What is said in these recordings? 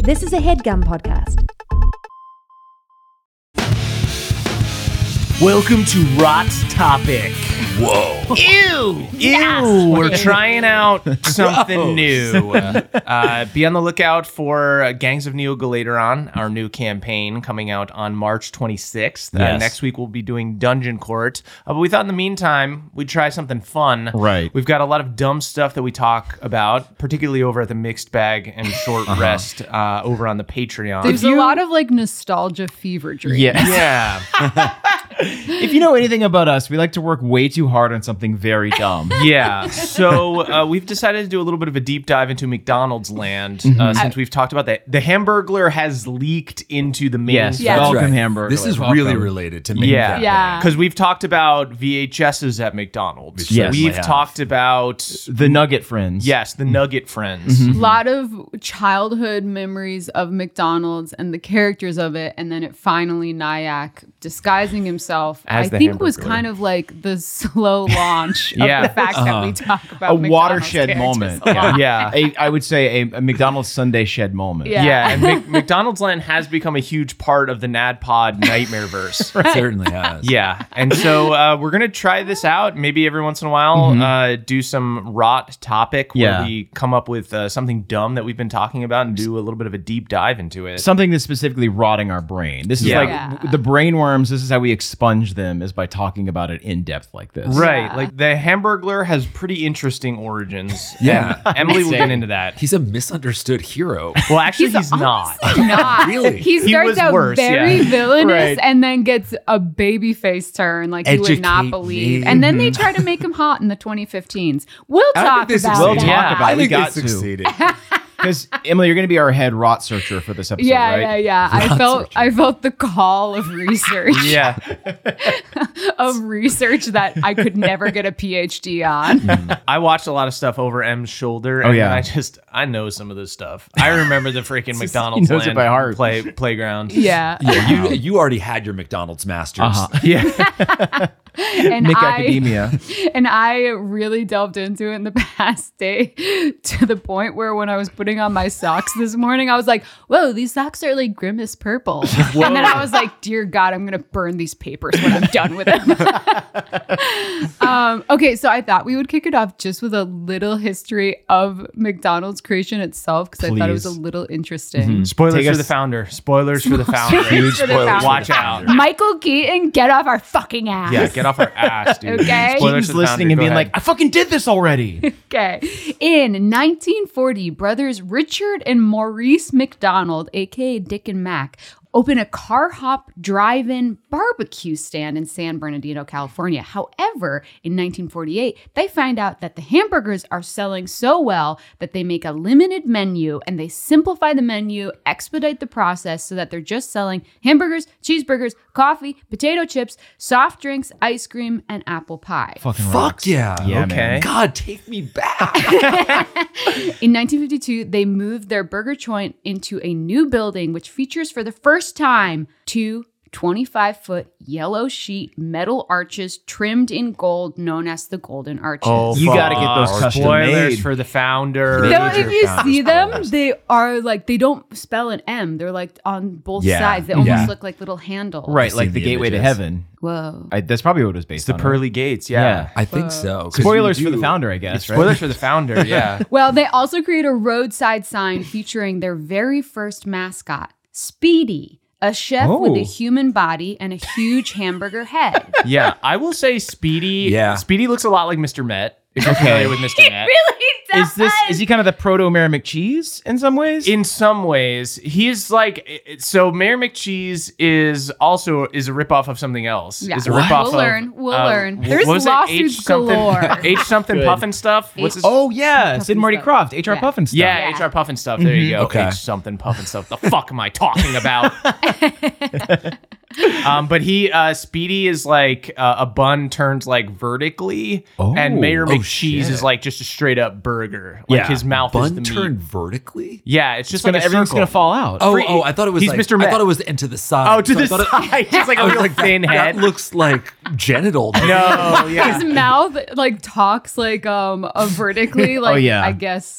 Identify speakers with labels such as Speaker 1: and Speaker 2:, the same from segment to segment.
Speaker 1: This is a HeadGum podcast.
Speaker 2: Welcome to Rot's Topic.
Speaker 3: Whoa.
Speaker 2: Ew. We're trying out something new. Be on the lookout for Gangs of Neo-Galateron, our new campaign coming out on March 26th.
Speaker 3: Yes.
Speaker 2: Next week we'll be doing Dungeon Court. But we thought in the meantime, we'd try something fun.
Speaker 3: Right.
Speaker 2: We've got a lot of dumb stuff that we talk about, particularly over at the Mixed Bag and Short Rest over on the Patreon.
Speaker 4: There's a lot of like nostalgia fever dreams.
Speaker 3: Yeah.
Speaker 2: Yeah.
Speaker 3: If you know anything about us, we like to work way too hard on something very dumb.
Speaker 2: Yeah. So we've decided to do a little bit of a deep dive into McDonald's land since we've talked about that. The Hamburglar has leaked into the main.
Speaker 3: Yes.
Speaker 4: Yeah.
Speaker 3: Welcome,
Speaker 4: That's
Speaker 5: right.
Speaker 3: Hamburger.
Speaker 5: This is
Speaker 3: Welcome.
Speaker 5: really related to me.
Speaker 2: Yeah.
Speaker 4: Yeah.
Speaker 2: Because we've talked about VHSs at McDonald's.
Speaker 3: Yes.
Speaker 2: We've
Speaker 5: Yeah.
Speaker 2: talked about,
Speaker 3: The Nugget Friends.
Speaker 2: yes, the Nugget Friends.
Speaker 4: A lot of childhood memories of McDonald's and the characters of it, and then it finally Nyack disguising himself.
Speaker 2: As
Speaker 4: I
Speaker 2: the
Speaker 4: think was
Speaker 2: Hamburglar.
Speaker 4: kind of like the slow launch of
Speaker 2: Yeah.
Speaker 4: the fact that we talk about
Speaker 3: A
Speaker 4: McDonald's
Speaker 3: watershed
Speaker 4: characters
Speaker 3: moment.
Speaker 4: a lot.
Speaker 2: Yeah.
Speaker 3: I would say a McDonald's Sunday shed moment.
Speaker 4: Yeah.
Speaker 2: Yeah, and McDonald's land has become a huge part of the NADPOD Nightmareverse.
Speaker 5: It certainly has.
Speaker 2: Yeah, and so we're gonna try this out. Maybe every once in a while, do some Rot Topic where
Speaker 3: Yeah.
Speaker 2: we come up with something dumb that we've been talking about and do a little bit of a deep dive into it.
Speaker 3: Something that's specifically rotting our brain. This is
Speaker 2: Yeah.
Speaker 3: like
Speaker 4: Yeah.
Speaker 3: the brain worms. This is how we expunge them, is by talking about it in depth like this.
Speaker 2: Right,
Speaker 4: Yeah.
Speaker 2: like the Hamburglar has pretty interesting origins.
Speaker 5: Yeah.
Speaker 2: And Emily will get into that.
Speaker 5: He's a misunderstood hero.
Speaker 2: Well, actually, he's not.
Speaker 4: Not.
Speaker 5: Really?
Speaker 4: He
Speaker 2: He
Speaker 4: starts
Speaker 2: was
Speaker 4: out
Speaker 2: worse,
Speaker 4: very
Speaker 2: yeah.
Speaker 4: villainous
Speaker 3: Right.
Speaker 4: and then gets a baby face turn like you would not
Speaker 5: Educate
Speaker 4: believe.
Speaker 5: me.
Speaker 4: And then they try to make him hot in the 2015s. We'll
Speaker 5: I
Speaker 4: talk
Speaker 5: think they
Speaker 4: about
Speaker 3: We'll
Speaker 4: that.
Speaker 3: talk
Speaker 2: Yeah.
Speaker 3: about it.
Speaker 5: I
Speaker 3: We
Speaker 5: think
Speaker 3: got
Speaker 5: they
Speaker 3: to.
Speaker 5: succeeded.
Speaker 3: Because, Emily, you're going to be our head rot searcher for this episode,
Speaker 4: Yeah,
Speaker 3: right?
Speaker 4: yeah. I felt the call of research.
Speaker 2: Yeah,
Speaker 4: Of research that I could never get a PhD on.
Speaker 2: I watched a lot of stuff over M's shoulder,
Speaker 3: Oh,
Speaker 2: and
Speaker 3: yeah.
Speaker 2: I know some of this stuff. I remember the freaking McDonald's
Speaker 3: he knows it
Speaker 2: land
Speaker 3: by heart.
Speaker 2: playground.
Speaker 4: Yeah.
Speaker 5: Yeah, you already had your McDonald's masters.
Speaker 2: Yeah.
Speaker 4: And
Speaker 3: Nick
Speaker 4: I
Speaker 3: Academia.
Speaker 4: and I really delved into it in the past day to the point where when I was putting on my socks this morning, I was like, whoa, these socks are like Grimace purple. And then I was like, dear God, I'm going to burn these papers when I'm done with them. Okay, so I thought we would kick it off just with a little history of McDonald's creation itself because I thought it was a
Speaker 3: Please.
Speaker 4: little interesting.
Speaker 2: Spoilers
Speaker 3: Take
Speaker 2: for
Speaker 3: us-
Speaker 2: the founder. Spoilers for the founder.
Speaker 4: Huge for the
Speaker 5: spoilers.
Speaker 4: founder.
Speaker 2: Watch out.
Speaker 4: Michael Keaton, get off our fucking ass.
Speaker 2: Yeah, get off our ass, dude.
Speaker 4: Okay.
Speaker 2: Spoilers
Speaker 3: He's
Speaker 2: for the
Speaker 3: listening
Speaker 2: founder.
Speaker 3: and
Speaker 2: Go
Speaker 3: being
Speaker 2: ahead.
Speaker 3: like, I fucking did this already.
Speaker 4: Okay. In 1940, brothers Richard and Maurice McDonald, aka Dick and Mac, open a car hop drive-in barbecue stand in San Bernardino, California. However, in 1948, they find out that the hamburgers are selling so well that they make a limited menu and they simplify the menu, expedite the process so that they're just selling hamburgers, cheeseburgers, coffee, potato chips, soft drinks, ice cream, and apple pie.
Speaker 3: Fucking
Speaker 5: Fuck
Speaker 3: rocks.
Speaker 5: yeah.
Speaker 3: Yeah,
Speaker 2: Okay.
Speaker 3: man.
Speaker 5: God, take me back.
Speaker 4: In 1952, they moved their burger joint into a new building, which features for the first time two 25-foot yellow sheet metal arches trimmed in gold, known as the Golden Arches.
Speaker 3: You gotta get those
Speaker 2: fuck.
Speaker 3: custom
Speaker 2: Spoilers
Speaker 3: made.
Speaker 2: for the founder.
Speaker 4: So
Speaker 5: Major
Speaker 4: if you
Speaker 5: founders
Speaker 4: see them,
Speaker 5: spoilers.
Speaker 4: they are like, they don't spell an M. They're like on both
Speaker 5: Yeah.
Speaker 4: sides. They almost
Speaker 5: Yeah.
Speaker 4: look like little handles.
Speaker 3: Right,
Speaker 5: I've
Speaker 3: like
Speaker 5: seen
Speaker 3: the
Speaker 5: the
Speaker 3: gateway to
Speaker 5: images.
Speaker 3: heaven.
Speaker 4: Whoa.
Speaker 3: That's probably what it was based
Speaker 2: It's the
Speaker 3: on.
Speaker 2: pearly gates. Yeah.
Speaker 5: I think so. 'cause
Speaker 3: Spoilers
Speaker 5: you
Speaker 3: for the
Speaker 5: do-
Speaker 3: founder, I guess. Right?
Speaker 2: Spoilers for the founder. Yeah.
Speaker 4: Well, they also create a roadside sign featuring their very first mascot, Speedy, a chef with a
Speaker 3: Oh.
Speaker 4: human body and a huge hamburger head.
Speaker 2: Yeah. I will say Speedy.
Speaker 5: Yeah.
Speaker 2: Speedy looks a lot like Mr. Met. If you're familiar with Mr. Met.
Speaker 4: Really does.
Speaker 3: Is he kind of the proto Mayor McCheese in some ways?
Speaker 2: In some ways, he's like so. Mayor McCheese is a ripoff of something else.
Speaker 4: Yeah.
Speaker 2: Is a
Speaker 4: What?
Speaker 2: ripoff
Speaker 4: We'll
Speaker 2: of,
Speaker 4: learn. We'll learn.
Speaker 2: what
Speaker 4: There's
Speaker 2: was it?
Speaker 4: lawsuits
Speaker 2: H something,
Speaker 4: galore.
Speaker 2: H something
Speaker 3: Good.
Speaker 2: Puffin stuff. What's his?
Speaker 3: Oh yeah,
Speaker 4: Puffin
Speaker 3: Sid Marty
Speaker 4: stuff.
Speaker 3: Croft, HR
Speaker 4: Yeah.
Speaker 3: Puffin stuff.
Speaker 2: Yeah,
Speaker 4: Yeah.
Speaker 2: HR Puffin stuff. There you go.
Speaker 5: Okay.
Speaker 2: H something Puffin stuff. The fuck am I talking about? But Speedy is like a bun turned like vertically, and Mayor
Speaker 5: Oh,
Speaker 2: McCheese
Speaker 5: shit.
Speaker 2: is like just a straight up burger. Like
Speaker 3: Yeah.
Speaker 2: his mouth is
Speaker 5: Bun
Speaker 2: the meat.
Speaker 5: turned vertically?
Speaker 2: Yeah, it's just like a
Speaker 3: Everything's
Speaker 2: circle.
Speaker 3: gonna fall out.
Speaker 5: Oh, I thought it was
Speaker 2: He's
Speaker 5: like,
Speaker 2: Mr.
Speaker 5: I
Speaker 2: Met.
Speaker 5: thought it was into the side.
Speaker 2: Oh, to
Speaker 5: So I
Speaker 2: the
Speaker 5: thought it-
Speaker 2: side, just like
Speaker 5: I
Speaker 2: a
Speaker 5: was
Speaker 2: real
Speaker 5: like,
Speaker 2: thin
Speaker 5: that
Speaker 2: head.
Speaker 5: looks like genital.
Speaker 2: No, yeah.
Speaker 4: His mouth like talks like vertically. Like
Speaker 3: yeah.
Speaker 4: I guess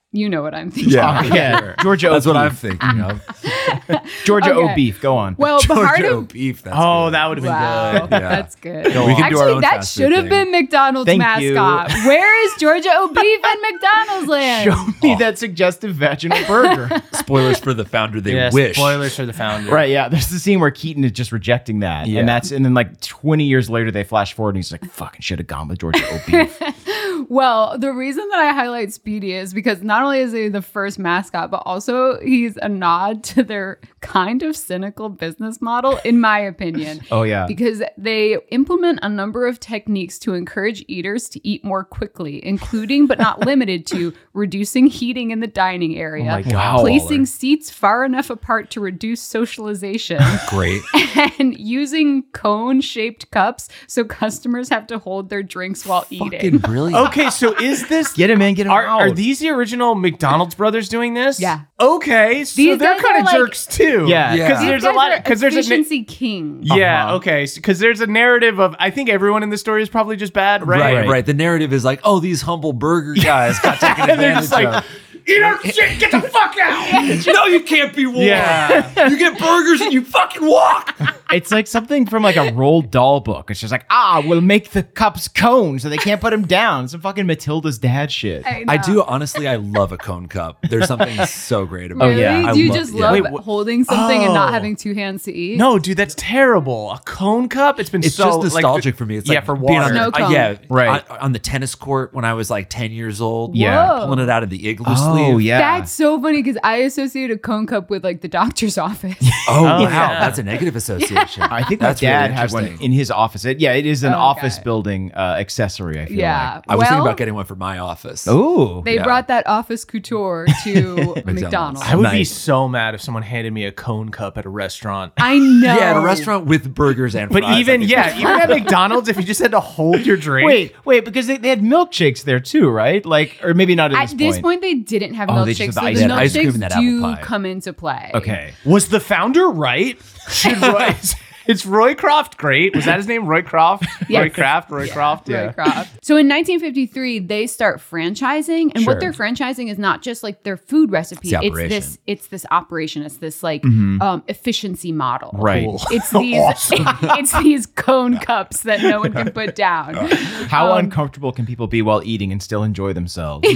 Speaker 4: You know what I'm thinking.
Speaker 3: Yeah, Georgia
Speaker 5: That's
Speaker 3: O
Speaker 5: what I'm
Speaker 3: beef.
Speaker 5: thinking of.
Speaker 3: Georgia O
Speaker 4: Okay.
Speaker 3: beef. Go on.
Speaker 4: Well, the heart
Speaker 5: Georgia
Speaker 4: of
Speaker 5: beef. That's
Speaker 2: Oh,
Speaker 5: good.
Speaker 2: that would have been
Speaker 4: Wow,
Speaker 2: good.
Speaker 5: Yeah.
Speaker 4: that's good.
Speaker 5: We can do our
Speaker 4: Actually,
Speaker 5: own
Speaker 4: that
Speaker 5: fast food
Speaker 4: should have
Speaker 5: thing.
Speaker 4: been McDonald's
Speaker 3: Thank you.
Speaker 4: mascot. Where is Georgia O beef in McDonald's land?
Speaker 3: Show me that suggestive vaginal burger.
Speaker 5: Spoilers for the founder. They
Speaker 2: Yes,
Speaker 5: wish.
Speaker 2: spoilers for the founder.
Speaker 3: Right, yeah. There's the scene where Keaton is just rejecting that.
Speaker 2: Yeah.
Speaker 3: And then like 20 years later they flash forward and he's like, fucking should have gone with Georgia O beef.
Speaker 4: Well, the reason that I highlight Speedy is because not only is he the first mascot, but also he's a nod to their kind of cynical business model, in my opinion.
Speaker 3: Oh, yeah.
Speaker 4: Because they implement a number of techniques to encourage eaters to eat more quickly, including but not limited to reducing heating in the dining area,
Speaker 3: my God.
Speaker 4: placing seats far enough apart to reduce socialization,
Speaker 5: Great.
Speaker 4: and using cone-shaped cups so customers have to hold their drinks while
Speaker 5: Fucking
Speaker 4: eating.
Speaker 5: brilliant.
Speaker 2: Okay, so is this
Speaker 3: Get him in, get him out.
Speaker 2: are these the original McDonald's brothers doing this?
Speaker 4: Yeah.
Speaker 2: Okay, so
Speaker 4: These
Speaker 2: they're
Speaker 4: guys
Speaker 2: kind
Speaker 4: are
Speaker 2: of
Speaker 4: like-
Speaker 2: jerks too.
Speaker 3: Yeah.
Speaker 5: Yeah.
Speaker 2: because
Speaker 5: These
Speaker 2: there's
Speaker 4: These
Speaker 2: a lot
Speaker 4: guys
Speaker 2: of because there's a
Speaker 4: efficiency king.
Speaker 2: yeah okay because there's a narrative of I think everyone in the story is probably just bad, right?
Speaker 5: Right. The narrative is like, oh, these humble burger guys got taken
Speaker 2: And they're
Speaker 5: advantage
Speaker 2: just like,
Speaker 5: of.
Speaker 2: you know, shit, get the fuck out.
Speaker 5: No, you can't be warm.
Speaker 2: Yeah.
Speaker 5: You get burgers and you fucking walk.
Speaker 3: It's like something from like a Roald Dahl book. It's just like, we'll make the cups cones so they can't put them down. Some fucking Matilda's dad shit.
Speaker 5: I do honestly. I love a cone cup. There's something so great about
Speaker 4: Really?
Speaker 5: it.
Speaker 3: yeah.
Speaker 5: I
Speaker 4: Do you
Speaker 5: love-
Speaker 4: just
Speaker 5: yeah.
Speaker 4: love
Speaker 2: Wait, wh-
Speaker 4: holding something and not
Speaker 2: Oh.
Speaker 4: having two hands to eat?
Speaker 2: No, dude, that's terrible. A cone cup. It's been
Speaker 5: It's
Speaker 2: so
Speaker 5: just
Speaker 2: like,
Speaker 5: nostalgic for me. It's
Speaker 2: yeah,
Speaker 5: like
Speaker 2: for
Speaker 5: being
Speaker 2: water.
Speaker 5: on
Speaker 4: Snow
Speaker 5: the,
Speaker 4: cone.
Speaker 5: yeah,
Speaker 3: Right.
Speaker 5: on the tennis court when I was like 10 years old.
Speaker 3: Yeah.
Speaker 4: Whoa.
Speaker 5: Pulling it out of the igloo
Speaker 3: Oh,
Speaker 5: sleeve.
Speaker 3: yeah.
Speaker 4: That's so funny because I associate a cone cup with like the doctor's office.
Speaker 5: Oh, wow.
Speaker 2: yeah.
Speaker 5: That's a negative association.
Speaker 3: I think my
Speaker 5: That's
Speaker 3: dad
Speaker 5: really
Speaker 3: had one
Speaker 5: interesting.
Speaker 3: in his office. It is an
Speaker 4: Okay.
Speaker 3: office building accessory, I feel
Speaker 4: Yeah.
Speaker 3: like.
Speaker 5: I was thinking
Speaker 4: Well,
Speaker 5: about getting one for my office.
Speaker 3: Ooh.
Speaker 4: They
Speaker 5: Yeah.
Speaker 4: brought that office couture to McDonald's.
Speaker 2: I would be
Speaker 3: Nice.
Speaker 2: so mad if someone handed me a cone cup at a restaurant.
Speaker 4: I know.
Speaker 5: Yeah, at a restaurant with burgers and
Speaker 2: But
Speaker 5: fries,
Speaker 2: even
Speaker 5: I think
Speaker 2: yeah, even at McDonald's, if you just had to hold your drink.
Speaker 3: Wait, because they had milkshakes there too, right? Like, or maybe not at
Speaker 4: At this point, they didn't have
Speaker 3: Oh, they just
Speaker 4: milkshakes,
Speaker 3: had
Speaker 4: so
Speaker 3: the
Speaker 4: the
Speaker 3: ice cream.
Speaker 5: Ice cream and
Speaker 4: milkshakes
Speaker 5: that apple
Speaker 4: do
Speaker 5: pie.
Speaker 4: come into play.
Speaker 3: Okay.
Speaker 2: Was the founder right? Should Roy, is Roy Croft great? Was that his name? Roy Croft?
Speaker 4: Yes.
Speaker 2: Roy Kraft? Roy Croft?
Speaker 4: Roy
Speaker 2: Yeah.
Speaker 4: Croft. So in 1953, they start franchising, and
Speaker 3: Sure.
Speaker 4: what they're franchising is not just like their food recipe.
Speaker 5: It's the
Speaker 4: It's
Speaker 5: operation.
Speaker 4: this operation. It's this like efficiency model.
Speaker 3: Right.
Speaker 2: Cool.
Speaker 4: It's these it's these cone cups that no one can put down.
Speaker 3: How uncomfortable can people be while eating and still enjoy themselves?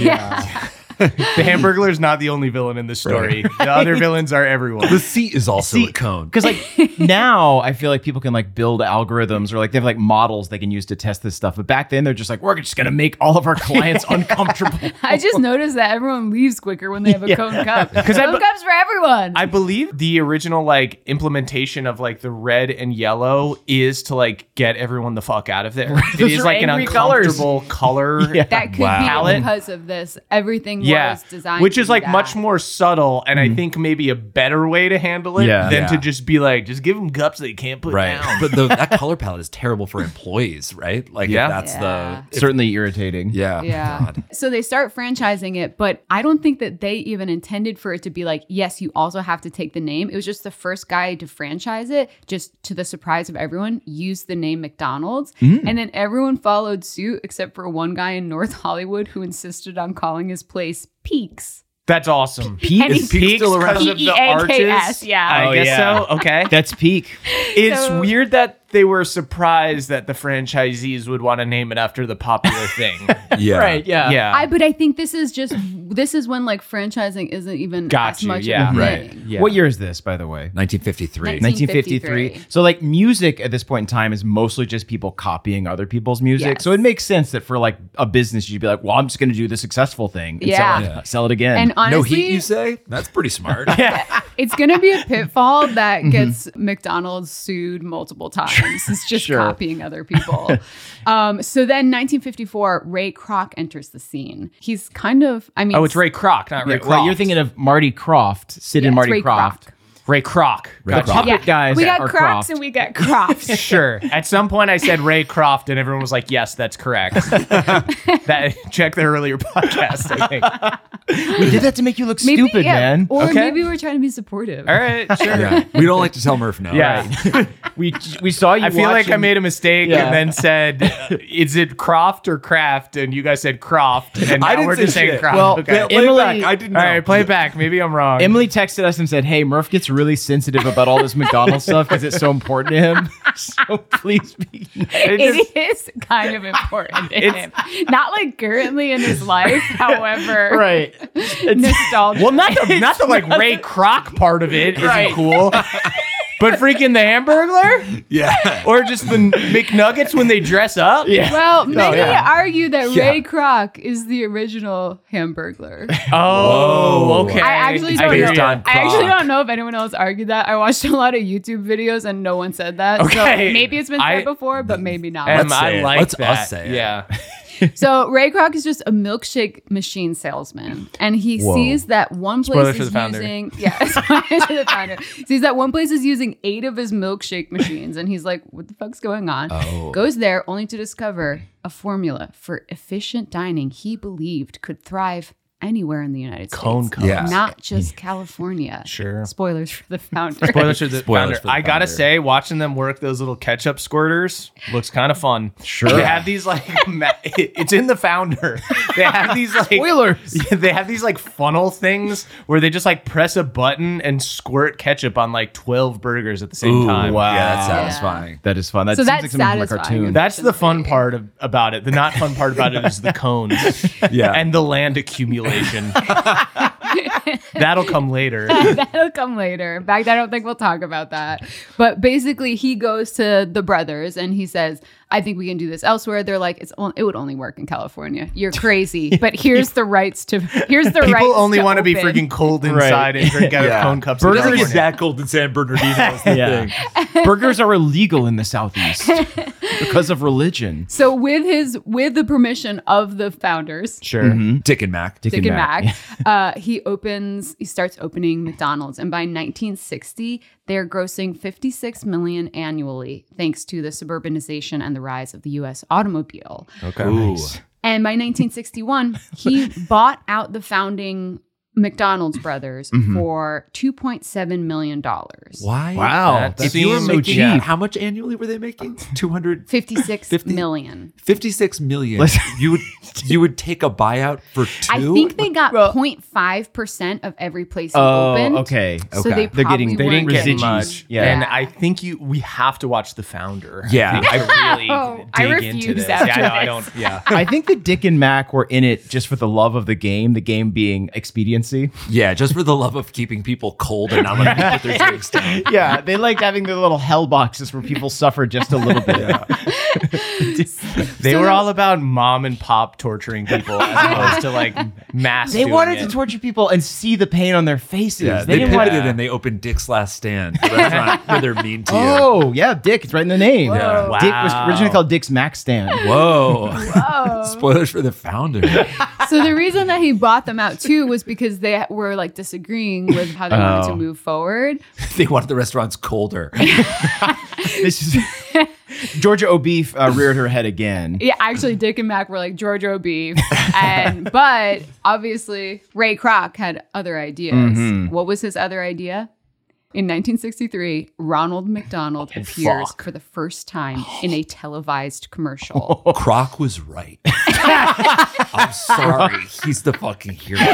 Speaker 2: The Hamburglar's not the only villain in this story. The other villains are everyone.
Speaker 5: the seat is also a cone.
Speaker 3: Because like now I feel like people can like build algorithms or like they have like models they can use to test this stuff. But back then they're just like, we're just gonna make all of our clients uncomfortable.
Speaker 4: I just noticed that everyone leaves quicker when they have a cone cup. Cone cups for everyone.
Speaker 2: I believe the original like implementation of like the red and yellow is to like get everyone the fuck out of there. It
Speaker 3: Those
Speaker 2: is
Speaker 3: are
Speaker 2: like an
Speaker 3: angry colors.
Speaker 2: uncomfortable color.
Speaker 3: Yeah.
Speaker 4: that could
Speaker 5: Wow.
Speaker 4: be because of this. Everything
Speaker 2: Yeah,
Speaker 4: was designed,
Speaker 2: which
Speaker 4: to
Speaker 2: is
Speaker 4: do
Speaker 2: like
Speaker 4: that.
Speaker 2: much more subtle, and I think maybe a better way to handle it
Speaker 3: Yeah.
Speaker 2: than
Speaker 5: Yeah.
Speaker 2: to just be like, just give them cups they can't put
Speaker 5: Right.
Speaker 2: down.
Speaker 5: But that color palette is terrible for employees, right? Like,
Speaker 2: Yeah.
Speaker 5: if that's
Speaker 4: Yeah.
Speaker 3: Certainly irritating.
Speaker 5: Yeah.
Speaker 4: Yeah.
Speaker 5: God.
Speaker 4: So they start franchising it, but I don't think that they even intended for it to be like, yes, you also have to take the name. It was just the first guy to franchise it, just to the surprise of everyone, used the name McDonald's. And then everyone followed suit except for one guy in North Hollywood who insisted on calling his place Peaks.
Speaker 2: That's awesome.
Speaker 4: And
Speaker 2: Is
Speaker 4: he-
Speaker 2: Peak still around? Because of the
Speaker 4: P-E-A-K-S,
Speaker 2: arches?
Speaker 4: yeah.
Speaker 2: I
Speaker 3: Oh,
Speaker 2: guess
Speaker 3: yeah.
Speaker 2: so. Okay.
Speaker 3: That's peak.
Speaker 2: It's
Speaker 4: So-
Speaker 2: weird that they were surprised that the franchisees would want to name it after the popular thing.
Speaker 5: Yeah.
Speaker 3: Right, yeah.
Speaker 2: Yeah.
Speaker 4: But I think this is when like franchising isn't even
Speaker 2: Got
Speaker 4: as
Speaker 2: you,
Speaker 4: much
Speaker 2: yeah.
Speaker 4: of a
Speaker 5: Right.
Speaker 4: thing.
Speaker 2: Yeah.
Speaker 3: What year is this, by the way?
Speaker 5: 1953.
Speaker 3: 1953. So like music at this point in time is mostly just people copying other people's music.
Speaker 4: Yes.
Speaker 3: So it makes sense that for like a business, you'd be like, well, I'm just going to do the successful thing. And
Speaker 4: Yeah.
Speaker 3: Sell it, sell it again.
Speaker 4: And honestly,
Speaker 5: No heat, you say? That's pretty smart.
Speaker 4: it's going to be a pitfall that
Speaker 3: Mm-hmm.
Speaker 4: gets McDonald's sued multiple times. It's just
Speaker 3: Sure.
Speaker 4: copying other people. So then 1954, Ray Kroc enters the scene. He's kind of, I mean,
Speaker 2: Oh, it's Ray Kroc, not Ray
Speaker 3: Yeah,
Speaker 2: Kroc.
Speaker 3: well, you're thinking of Marty Krofft, Sid
Speaker 4: Yeah,
Speaker 3: and
Speaker 4: it's
Speaker 3: Marty
Speaker 4: Ray
Speaker 3: Krofft.
Speaker 4: Kroc.
Speaker 2: Ray Kroc. Gotcha.
Speaker 3: Puppet guys
Speaker 4: we got
Speaker 3: are
Speaker 4: Crocs
Speaker 3: Croft.
Speaker 4: and we got Crofts.
Speaker 2: Sure. At some point, I said Ray Kroc, and everyone was like, "Yes, that's correct." Check the earlier podcast. I think.
Speaker 3: We did that to make you look stupid, man.
Speaker 4: Or
Speaker 2: Okay.
Speaker 4: maybe we're trying to be supportive.
Speaker 2: All right, sure.
Speaker 5: Yeah. We don't like to tell Murph no.
Speaker 2: Yeah.
Speaker 3: We saw you.
Speaker 2: I feel like I made a mistake
Speaker 3: Yeah.
Speaker 2: and then said, "Is it Croft or Kraft?" And you guys said Croft, and now
Speaker 5: I didn't
Speaker 2: we're
Speaker 5: say
Speaker 2: just saying
Speaker 5: shit.
Speaker 2: Croft.
Speaker 3: Well,
Speaker 2: okay.
Speaker 5: Play
Speaker 3: Emily-
Speaker 5: it back. I didn't know.
Speaker 2: All right, play it back. Maybe I'm wrong.
Speaker 3: Emily texted us and said, "Hey, Murph gets really sensitive about all this McDonald's stuff because it's so important to him. So please be nice."
Speaker 4: It is kind of important to him. Not like currently in his life, however,
Speaker 3: Right.
Speaker 4: nostalgia.
Speaker 2: Well, not the like Ray Kroc part of it isn't
Speaker 3: Right.
Speaker 2: cool, but freaking the Hamburglar
Speaker 5: Yeah.
Speaker 2: or just the McNuggets when they dress up.
Speaker 3: Yeah.
Speaker 4: Well, many
Speaker 3: yeah.
Speaker 4: argue that
Speaker 5: Yeah.
Speaker 4: Ray Kroc is the original Hamburglar.
Speaker 2: Oh,
Speaker 5: Whoa.
Speaker 2: okay.
Speaker 4: I actually
Speaker 2: I
Speaker 4: don't
Speaker 2: hear
Speaker 4: know.
Speaker 2: ya.
Speaker 5: on
Speaker 4: I actually
Speaker 5: Kroc.
Speaker 4: don't know if anyone else argued that. I watched a lot of YouTube videos and no one said that.
Speaker 2: Okay.
Speaker 4: So maybe it's been said
Speaker 2: I-
Speaker 4: before, but maybe not.
Speaker 5: Let's
Speaker 2: I
Speaker 5: say it.
Speaker 2: like
Speaker 5: Let's
Speaker 2: that.
Speaker 5: us say it.
Speaker 2: Yeah.
Speaker 4: So Ray Kroc is just a milkshake machine salesman, and he sees that one place
Speaker 2: Spoiler for
Speaker 4: is
Speaker 2: the founder.
Speaker 4: using spoiler for the founder. Sees that one place is using 8 of his milkshake machines, and he's like, "What the fuck's going on?"
Speaker 5: Oh.
Speaker 4: Goes there only to discover a formula for efficient dining he believed could thrive anywhere in the United
Speaker 2: Cone
Speaker 4: States,
Speaker 2: cups.
Speaker 5: Yeah.
Speaker 4: not just California.
Speaker 2: Sure.
Speaker 4: Spoilers for the founder.
Speaker 2: Spoilers for the
Speaker 5: Spoilers
Speaker 2: founder.
Speaker 5: for the
Speaker 2: I gotta
Speaker 5: founder.
Speaker 2: say, watching them work those little ketchup squirters looks kind of fun.
Speaker 3: Sure.
Speaker 2: They have these like, it's in the founder. They have these like
Speaker 3: Spoilers.
Speaker 2: They have these like funnel things where they just like press a button and squirt ketchup on like 12 burgers at the same
Speaker 5: Ooh,
Speaker 2: time.
Speaker 3: wow.
Speaker 5: Yeah, that's
Speaker 4: Yeah.
Speaker 5: satisfying.
Speaker 3: That is fun. That
Speaker 4: So
Speaker 3: seems
Speaker 4: that's
Speaker 3: like something from a
Speaker 4: satisfying.
Speaker 3: cartoon.
Speaker 2: That's the fun part about it. The not fun part about it is the cones
Speaker 5: Yeah.
Speaker 2: and the land accumulation. That'll come later.
Speaker 4: That'll come later. In fact, I don't think we'll talk about that. But basically, he goes to the brothers and he says, "I think we can do this elsewhere." They're like, it would only work in California. You're crazy. But here's the rights to. Here's the rights.
Speaker 2: People only
Speaker 4: to
Speaker 2: want to be
Speaker 4: open.
Speaker 2: freaking cold inside and drink out of
Speaker 5: Yeah.
Speaker 2: cone cups. in
Speaker 5: Burgers
Speaker 2: California.
Speaker 5: is that cold in San Bernardino. Is the
Speaker 3: Yeah.
Speaker 5: thing.
Speaker 3: Burgers are illegal in the Southeast because of religion.
Speaker 4: So with the permission of the founders,
Speaker 2: Sure.
Speaker 5: Dick and Mac.
Speaker 4: Dick and Mac, he starts opening McDonald's, and by 1960 they're grossing $56 million annually, thanks to the suburbanization and the rise of the U.S. automobile.
Speaker 2: Okay.
Speaker 5: Ooh.
Speaker 4: And by 1961, he bought out the founding McDonald's brothers for $2.7 million.
Speaker 5: Why?
Speaker 3: Wow.
Speaker 2: That
Speaker 3: That
Speaker 5: If you were
Speaker 2: seems-
Speaker 5: making,
Speaker 2: yeah.
Speaker 5: how much annually were they making?
Speaker 4: 56
Speaker 5: 50?
Speaker 4: million.
Speaker 5: 56 million. You would take a buyout for 2?
Speaker 4: I think they got 0.5% of every place he opened.
Speaker 3: okay.
Speaker 4: So
Speaker 5: Okay.
Speaker 4: they
Speaker 3: They're getting-
Speaker 4: probably
Speaker 3: they didn't
Speaker 4: weren't
Speaker 3: get
Speaker 4: getting
Speaker 3: residues.
Speaker 2: much.
Speaker 3: Yeah.
Speaker 2: And I think we have to watch The Founder.
Speaker 5: Yeah.
Speaker 2: I think to really
Speaker 4: Oh, I
Speaker 2: dig into
Speaker 4: refuse
Speaker 2: this.
Speaker 4: after
Speaker 2: Yeah, I know, I
Speaker 4: this.
Speaker 2: don't. Yeah.
Speaker 3: I think that Dick and Mac were in it just for the love of the game being expediency.
Speaker 5: Yeah, just for the love of keeping people cold and not letting them put their drinks down.
Speaker 3: Yeah, they liked having the little hell boxes where people suffer just a little bit.
Speaker 2: They
Speaker 4: So
Speaker 2: were
Speaker 4: the-
Speaker 2: all about mom and pop torturing people as opposed to like mass.
Speaker 3: They
Speaker 2: doing
Speaker 3: wanted
Speaker 2: it.
Speaker 3: to torture people and see the pain on their faces.
Speaker 5: Yeah,
Speaker 3: they
Speaker 5: they
Speaker 3: didn't want
Speaker 5: pivoted and they opened Dick's Last Stand, the restaurant where they're mean to you.
Speaker 3: Oh, yeah, Dick. It's right in the name.
Speaker 5: Yeah.
Speaker 2: Wow.
Speaker 3: Dick was originally called Dick's Mac Stand.
Speaker 5: Whoa. Spoilers for the founder.
Speaker 4: So the reason that he bought them out too was because they were like disagreeing with how they wanted to move forward.
Speaker 5: They wanted the restaurants colder.
Speaker 3: This is Georgia O'Beef reared her head again.
Speaker 4: Yeah, actually, Dick and Mac were like Georgia O'Beef, but obviously Ray Kroc had other ideas. What was his other idea? In 1963, Ronald McDonald appears for the first time in a televised commercial.
Speaker 5: Croc was right. I'm sorry. He's the fucking hero.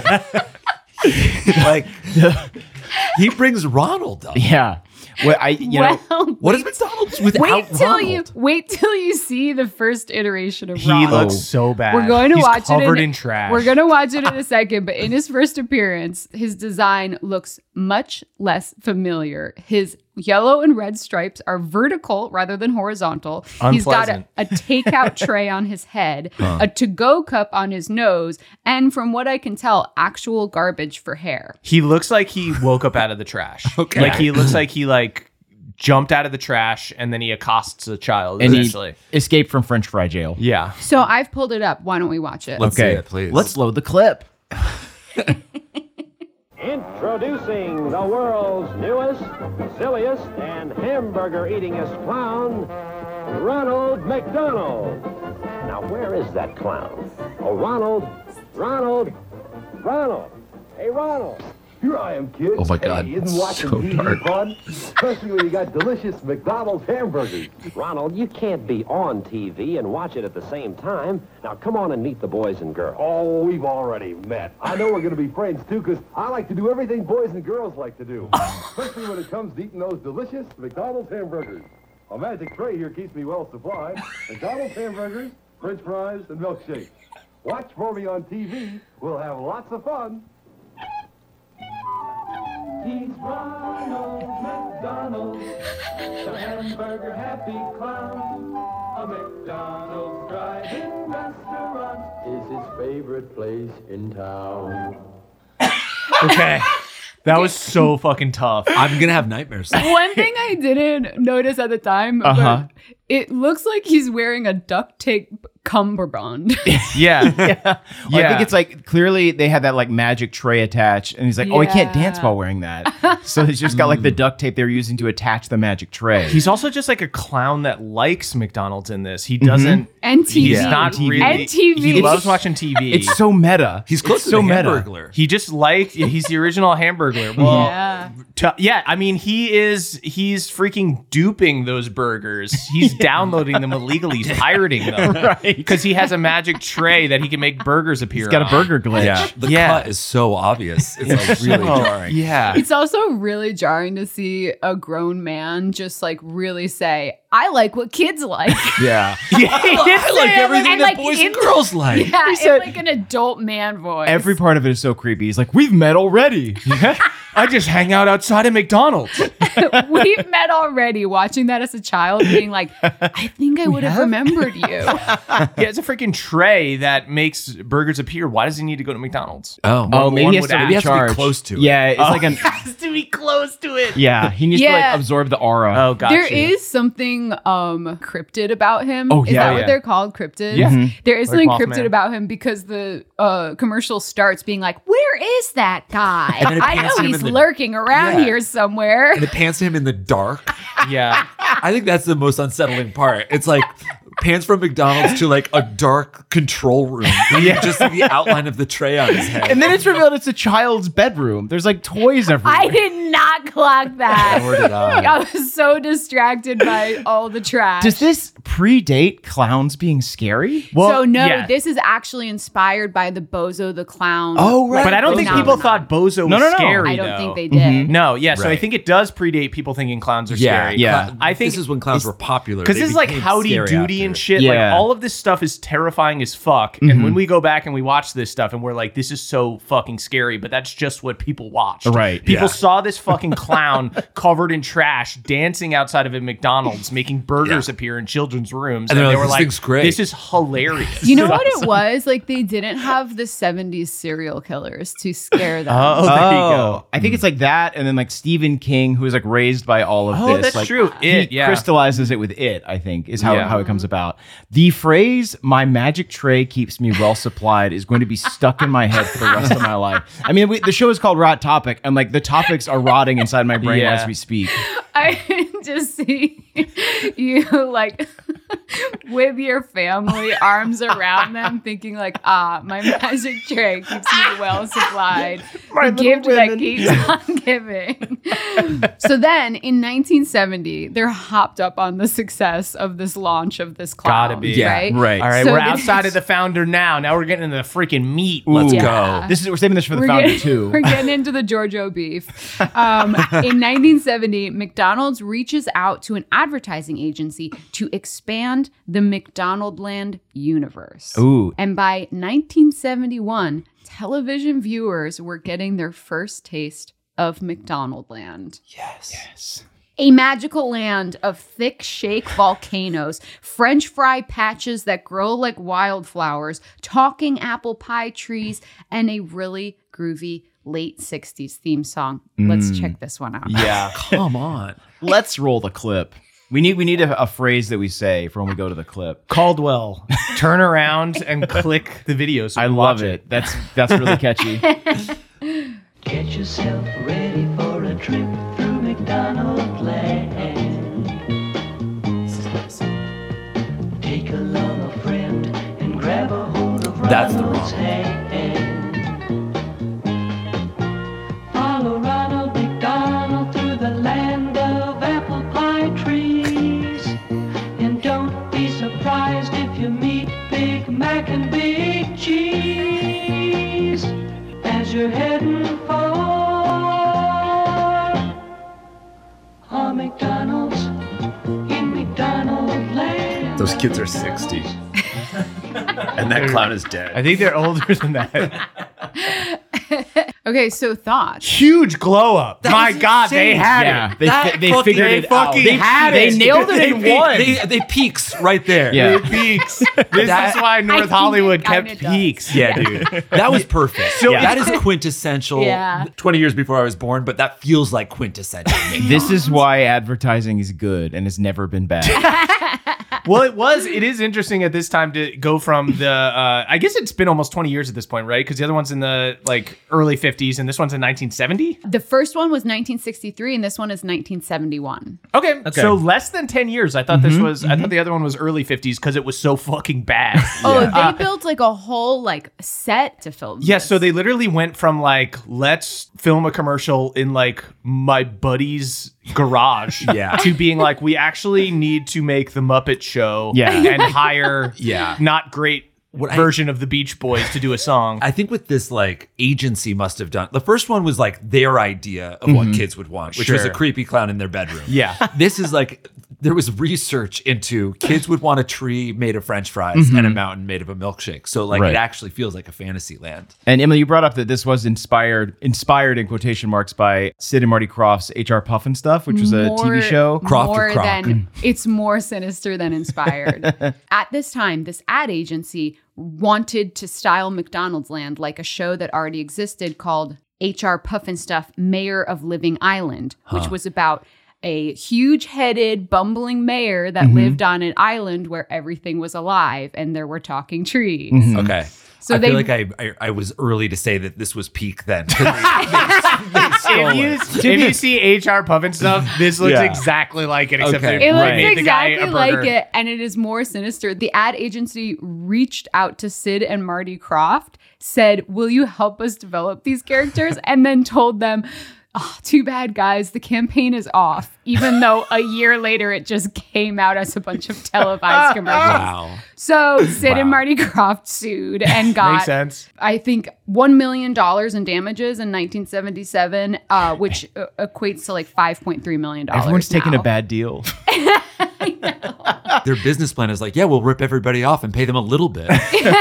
Speaker 5: Like, he brings Ronald up.
Speaker 3: Yeah. Well,
Speaker 5: What is McDonald's without Ronald?
Speaker 4: Wait till you see the first iteration of
Speaker 2: He
Speaker 4: Ronald.
Speaker 2: looks so bad.
Speaker 4: We're going to
Speaker 2: He's
Speaker 4: watch
Speaker 2: covered
Speaker 4: it
Speaker 2: in trash.
Speaker 4: We're going to watch it in a second, but in his first appearance, his design looks much less familiar. His yellow and red stripes are vertical rather than horizontal. He's got
Speaker 2: Unpleasant.
Speaker 4: a takeout tray on his head, a to-go cup on his nose, and from what I can tell, actual garbage for hair.
Speaker 2: He looks like he woke up out of the trash.
Speaker 5: Okay.
Speaker 2: Like he looks like he jumped out of the trash and then he accosts a child.
Speaker 3: and he
Speaker 2: Essentially.
Speaker 3: escaped from French fry jail.
Speaker 2: Yeah.
Speaker 4: So I've pulled it up. Why don't we watch it?
Speaker 5: Let's see it, please.
Speaker 3: Let's load the clip.
Speaker 1: In Introducing the world's newest, silliest, and hamburger-eatingest clown, Ronald McDonald. Now, where is that clown? Oh, Ronald! Hey, Ronald!
Speaker 6: Here I am, kid.
Speaker 5: Oh my God,
Speaker 6: Hey, isn't watching
Speaker 5: so
Speaker 6: TV
Speaker 5: dark.
Speaker 6: fun? Especially when you got delicious McDonald's hamburgers.
Speaker 1: Ronald, you can't be on TV and watch it at the same time. Now, come on and meet the boys and girls.
Speaker 6: Oh, we've already met. I know we're going to be friends, too, because I like to do everything boys and girls like to do. Especially when it comes to eating those delicious McDonald's hamburgers. A magic tray here keeps me well supplied. McDonald's hamburgers, French fries, and milkshakes. Watch for me on TV. We'll have lots of fun.
Speaker 7: He's Ronald McDonald, the hamburger happy clown. A McDonald's drive-in restaurant is his favorite place in town.
Speaker 2: Okay. That was so fucking tough.
Speaker 5: I'm gonna have nightmares.
Speaker 4: One thing I didn't notice at the time, but it looks like he's wearing a duct tape cummerbund.
Speaker 2: Yeah.
Speaker 3: Well, I think it's like clearly they had that like magic tray attached, and he's like, oh, I can't dance
Speaker 4: Yeah.
Speaker 3: while wearing that. So he's just got like the duct tape they're using to attach the magic tray.
Speaker 2: He's also just like a clown that likes McDonald's in this. He doesn't.
Speaker 4: And TV.
Speaker 2: He's not really.
Speaker 4: And TV.
Speaker 2: He loves watching TV.
Speaker 3: It's so meta.
Speaker 5: He's close
Speaker 3: It's
Speaker 5: to
Speaker 3: so
Speaker 5: the
Speaker 3: meta.
Speaker 5: Hamburglar.
Speaker 2: He just liked. He's the original Hamburglar. Well,
Speaker 4: Yeah.
Speaker 2: I mean, he's freaking duping those burgers. He's downloading them illegally. He's pirating them,
Speaker 3: Right.
Speaker 2: Because he has a magic tray that he can make burgers appear.
Speaker 3: He's got a
Speaker 2: on.
Speaker 3: burger glitch.
Speaker 5: Yeah, the cut is so obvious. It's like really jarring.
Speaker 2: Yeah.
Speaker 4: It's also really jarring to see a grown man just like really say, I like what kids like.
Speaker 3: Yeah.
Speaker 5: I like everything
Speaker 4: and,
Speaker 5: that
Speaker 4: like,
Speaker 5: boys
Speaker 4: in-
Speaker 5: and girls like.
Speaker 4: Yeah,
Speaker 3: said-
Speaker 4: in like an adult man voice.
Speaker 3: Every part of it is so creepy. He's like, we've met already.
Speaker 2: I just hang out outside of McDonald's.
Speaker 4: We've met already watching that as a child, being like, I think I would have remembered you.
Speaker 2: He has a freaking tray that makes burgers appear. Why does he need to go to McDonald's?
Speaker 5: Oh,
Speaker 3: Oh, maybe he has
Speaker 2: would
Speaker 3: to,
Speaker 2: act-
Speaker 3: be
Speaker 5: has to be
Speaker 3: charged.
Speaker 5: close to it.
Speaker 3: Yeah, it's like an.
Speaker 2: Has to be close to it.
Speaker 3: Yeah, he needs to
Speaker 4: Yeah.
Speaker 3: like absorb the aura.
Speaker 2: Oh, gotcha.
Speaker 4: There is something cryptid about him.
Speaker 3: Oh,
Speaker 4: Is
Speaker 3: yeah,
Speaker 4: that
Speaker 2: yeah.
Speaker 4: what they're called? Cryptids?
Speaker 2: Yeah.
Speaker 4: There is
Speaker 2: Like
Speaker 4: something
Speaker 2: Mothman.
Speaker 4: cryptid about him because the commercial starts being like, where is that guy?
Speaker 5: And then it
Speaker 4: I
Speaker 5: pans
Speaker 4: know
Speaker 5: to him
Speaker 4: he's
Speaker 5: in the-
Speaker 4: lurking around here somewhere.
Speaker 5: And it pans to him in the dark.
Speaker 2: Yeah.
Speaker 5: I think that's the most unsettling part. It's like pans from McDonald's to like a dark control room. And you just see the outline of the tray on his head.
Speaker 3: And then it's revealed it's a child's bedroom. There's like toys everywhere.
Speaker 4: I did not clock that.
Speaker 5: Nor did I.
Speaker 4: I was so distracted by all the trash.
Speaker 3: Does this predate clowns being scary?
Speaker 4: so no,
Speaker 2: yeah.
Speaker 4: this is actually inspired by the Bozo the Clown.
Speaker 3: Oh, right.
Speaker 2: But I don't think people
Speaker 4: phenomenon.
Speaker 2: thought Bozo was
Speaker 3: No, no, no.
Speaker 2: scary.
Speaker 4: I don't
Speaker 2: though.
Speaker 4: think they did.
Speaker 2: No, yeah. So I
Speaker 5: Right.
Speaker 2: think it does predate people thinking clowns are scary.
Speaker 3: yeah.
Speaker 2: I think
Speaker 5: this is when clowns were popular.
Speaker 2: because
Speaker 5: They
Speaker 2: this is like
Speaker 5: became
Speaker 2: Howdy
Speaker 5: scary
Speaker 2: Doody
Speaker 5: after.
Speaker 2: and shit.
Speaker 3: Yeah.
Speaker 2: Like all of this stuff is terrifying as fuck. And when we go back and we watch this stuff and we're like, this is so fucking scary, but that's just what people watched.
Speaker 3: Right,
Speaker 2: People
Speaker 5: yeah.
Speaker 2: saw this fucking clown covered in trash dancing outside of a McDonald's, making burgers
Speaker 5: Yeah.
Speaker 2: appear in children's rooms.
Speaker 5: And they're
Speaker 2: they
Speaker 5: like,
Speaker 2: were
Speaker 5: "This
Speaker 2: like,
Speaker 5: thing's great."
Speaker 2: this is hilarious.
Speaker 4: You know what it was? Like they didn't have the 70s serial killers to scare them.
Speaker 2: Oh, there you go.
Speaker 3: I think it's like that, and then like Stephen King, who is like raised by all of
Speaker 2: Oh,
Speaker 3: this.
Speaker 2: that's
Speaker 3: like,
Speaker 2: true.
Speaker 3: He
Speaker 2: It, yeah.
Speaker 3: crystallizes it with it. I think is how
Speaker 2: Yeah.
Speaker 3: how it comes about. The phrase "my magic tray keeps me well supplied" is going to be stuck in my head for the rest of my life. I mean, the show is called Rot Topic, and like the topics are rotting inside my brain
Speaker 2: Yeah.
Speaker 3: as we speak.
Speaker 4: I can just see you like with your family, arms around them, thinking like, my magic tray keeps me well supplied. The gift that keeps on giving. So then in 1970, they're hopped up on the success of this launch of this clown.
Speaker 2: Gotta be.
Speaker 5: Yeah,
Speaker 4: right?
Speaker 3: right.
Speaker 2: All right,
Speaker 4: So
Speaker 2: we're
Speaker 4: this
Speaker 2: outside
Speaker 4: is-
Speaker 2: of the founder now. Now we're getting into the freaking meat.
Speaker 5: Let's
Speaker 4: Yeah.
Speaker 5: go.
Speaker 3: We're saving this for the
Speaker 4: We're
Speaker 3: founder
Speaker 4: getting,
Speaker 3: too.
Speaker 4: we're getting into the Giorgio beef. In 1970, McDonald's reaches out to an advertising agency to expand the McDonaldland universe.
Speaker 3: Ooh.
Speaker 4: And by 1971, television viewers were getting their first taste of McDonaldland.
Speaker 3: Yes.
Speaker 4: A magical land of thick shake volcanoes, French fry patches that grow like wildflowers, talking apple pie trees, and a really groovy late 60s theme song. Let's check this one out.
Speaker 2: Yeah.
Speaker 5: Come on.
Speaker 3: Let's roll the clip. We need a phrase that we say for when we go to the clip.
Speaker 2: Caldwell, turn around and click the video. So
Speaker 3: I
Speaker 2: we
Speaker 3: love
Speaker 2: watch
Speaker 3: it. That's really catchy.
Speaker 7: Can't you yourself ready for a trip through McDonald land. Take along a friend and grab a hold of
Speaker 5: That's the
Speaker 7: Ronald's
Speaker 5: Ronald.
Speaker 7: hand. Follow Ronald McDonald through the land of apple pie trees. And don't be surprised if you meet Big Mac and Big Cheese as you're heading for a McDonald's in McDonald land.
Speaker 5: Those kids are 60. And that clown is dead.
Speaker 3: I think they're older than that.
Speaker 4: Okay, so thoughts.
Speaker 2: Huge glow up. My God, they had
Speaker 3: Yeah,
Speaker 2: it.
Speaker 3: they
Speaker 5: Fucking-
Speaker 3: figured it out.
Speaker 2: fucking had
Speaker 3: They
Speaker 2: it.
Speaker 3: nailed it in one.
Speaker 5: They peaks right there.
Speaker 3: Yeah.
Speaker 2: Peaks. This
Speaker 5: That-
Speaker 2: is why North
Speaker 4: think
Speaker 2: Hollywood
Speaker 4: it kinda
Speaker 2: kept
Speaker 4: does.
Speaker 2: peaks.
Speaker 5: Yeah, dude. That was perfect. So
Speaker 3: Yeah.
Speaker 5: that is quintessential.
Speaker 4: Yeah.
Speaker 5: 20 years before I was born, but that feels like quintessential.
Speaker 3: This is why advertising is good and has never been bad.
Speaker 2: Well, it is interesting at this time to go from the, I guess it's been almost 20 years at this point, right? Because the other one's in the like early 50s and this one's in 1970.
Speaker 4: The first one was 1963 and this one is 1971.
Speaker 2: Okay. So less than 10 years. I thought this was, I thought the other one was early 50s because it was so fucking bad.
Speaker 4: Oh, they built like a whole like set to film.
Speaker 2: Yes,
Speaker 4: this.
Speaker 2: so they literally went from like, let's film a commercial in like my buddy's garage
Speaker 5: Yeah.
Speaker 2: to being like, we actually need to make the Muppet Show
Speaker 3: Yeah.
Speaker 2: and hire
Speaker 5: Yeah.
Speaker 2: not great version of the Beach Boys to do a song.
Speaker 5: I think with this, like, agency must have done. The first one was like their idea of what kids would want, which was a
Speaker 2: Sure.
Speaker 5: creepy clown in their bedroom.
Speaker 2: Yeah.
Speaker 5: This is like, there was research into kids would want a tree made of French fries and a mountain made of a milkshake. So, like,
Speaker 3: Right.
Speaker 5: it actually feels like a fantasy land.
Speaker 3: And Emily, you brought up that this was inspired in quotation marks by Sid and Marty Krofft's HR Puffin Stuff, which was a TV show.
Speaker 5: Croft or
Speaker 4: more
Speaker 5: Croc?
Speaker 4: than it's more sinister than inspired. At this time, this ad agency wanted to style McDonald's Land like a show that already existed called HR Puffin Stuff, Mayor of Living Island, which was about a huge-headed, bumbling mayor that lived on an island where everything was alive and there were talking trees.
Speaker 5: Okay.
Speaker 4: So
Speaker 5: I
Speaker 4: they-
Speaker 5: feel like I was early to say that this was peak then.
Speaker 2: If you see HR Puffin Stuff, this looks
Speaker 5: Yeah.
Speaker 2: exactly like it, except
Speaker 5: Okay.
Speaker 2: they
Speaker 4: It looks
Speaker 2: made the guy a
Speaker 4: exactly like
Speaker 2: burger.
Speaker 4: it, and it is more sinister. The ad agency reached out to Sid and Marty Krofft, said, "Will you help us develop these characters?" and then told them, "Oh, too bad, guys. The campaign is off." Even though a year later it just came out as a bunch of televised commercials.
Speaker 5: Wow.
Speaker 4: So Sid and Marty Krofft sued and got,
Speaker 2: Makes sense.
Speaker 4: I think, $1 million in damages in 1977, which equates to like $5.3 million.
Speaker 3: Everyone's taking
Speaker 4: now.
Speaker 3: a bad deal.
Speaker 5: Their business plan is like, yeah, we'll rip everybody off and pay them a little bit.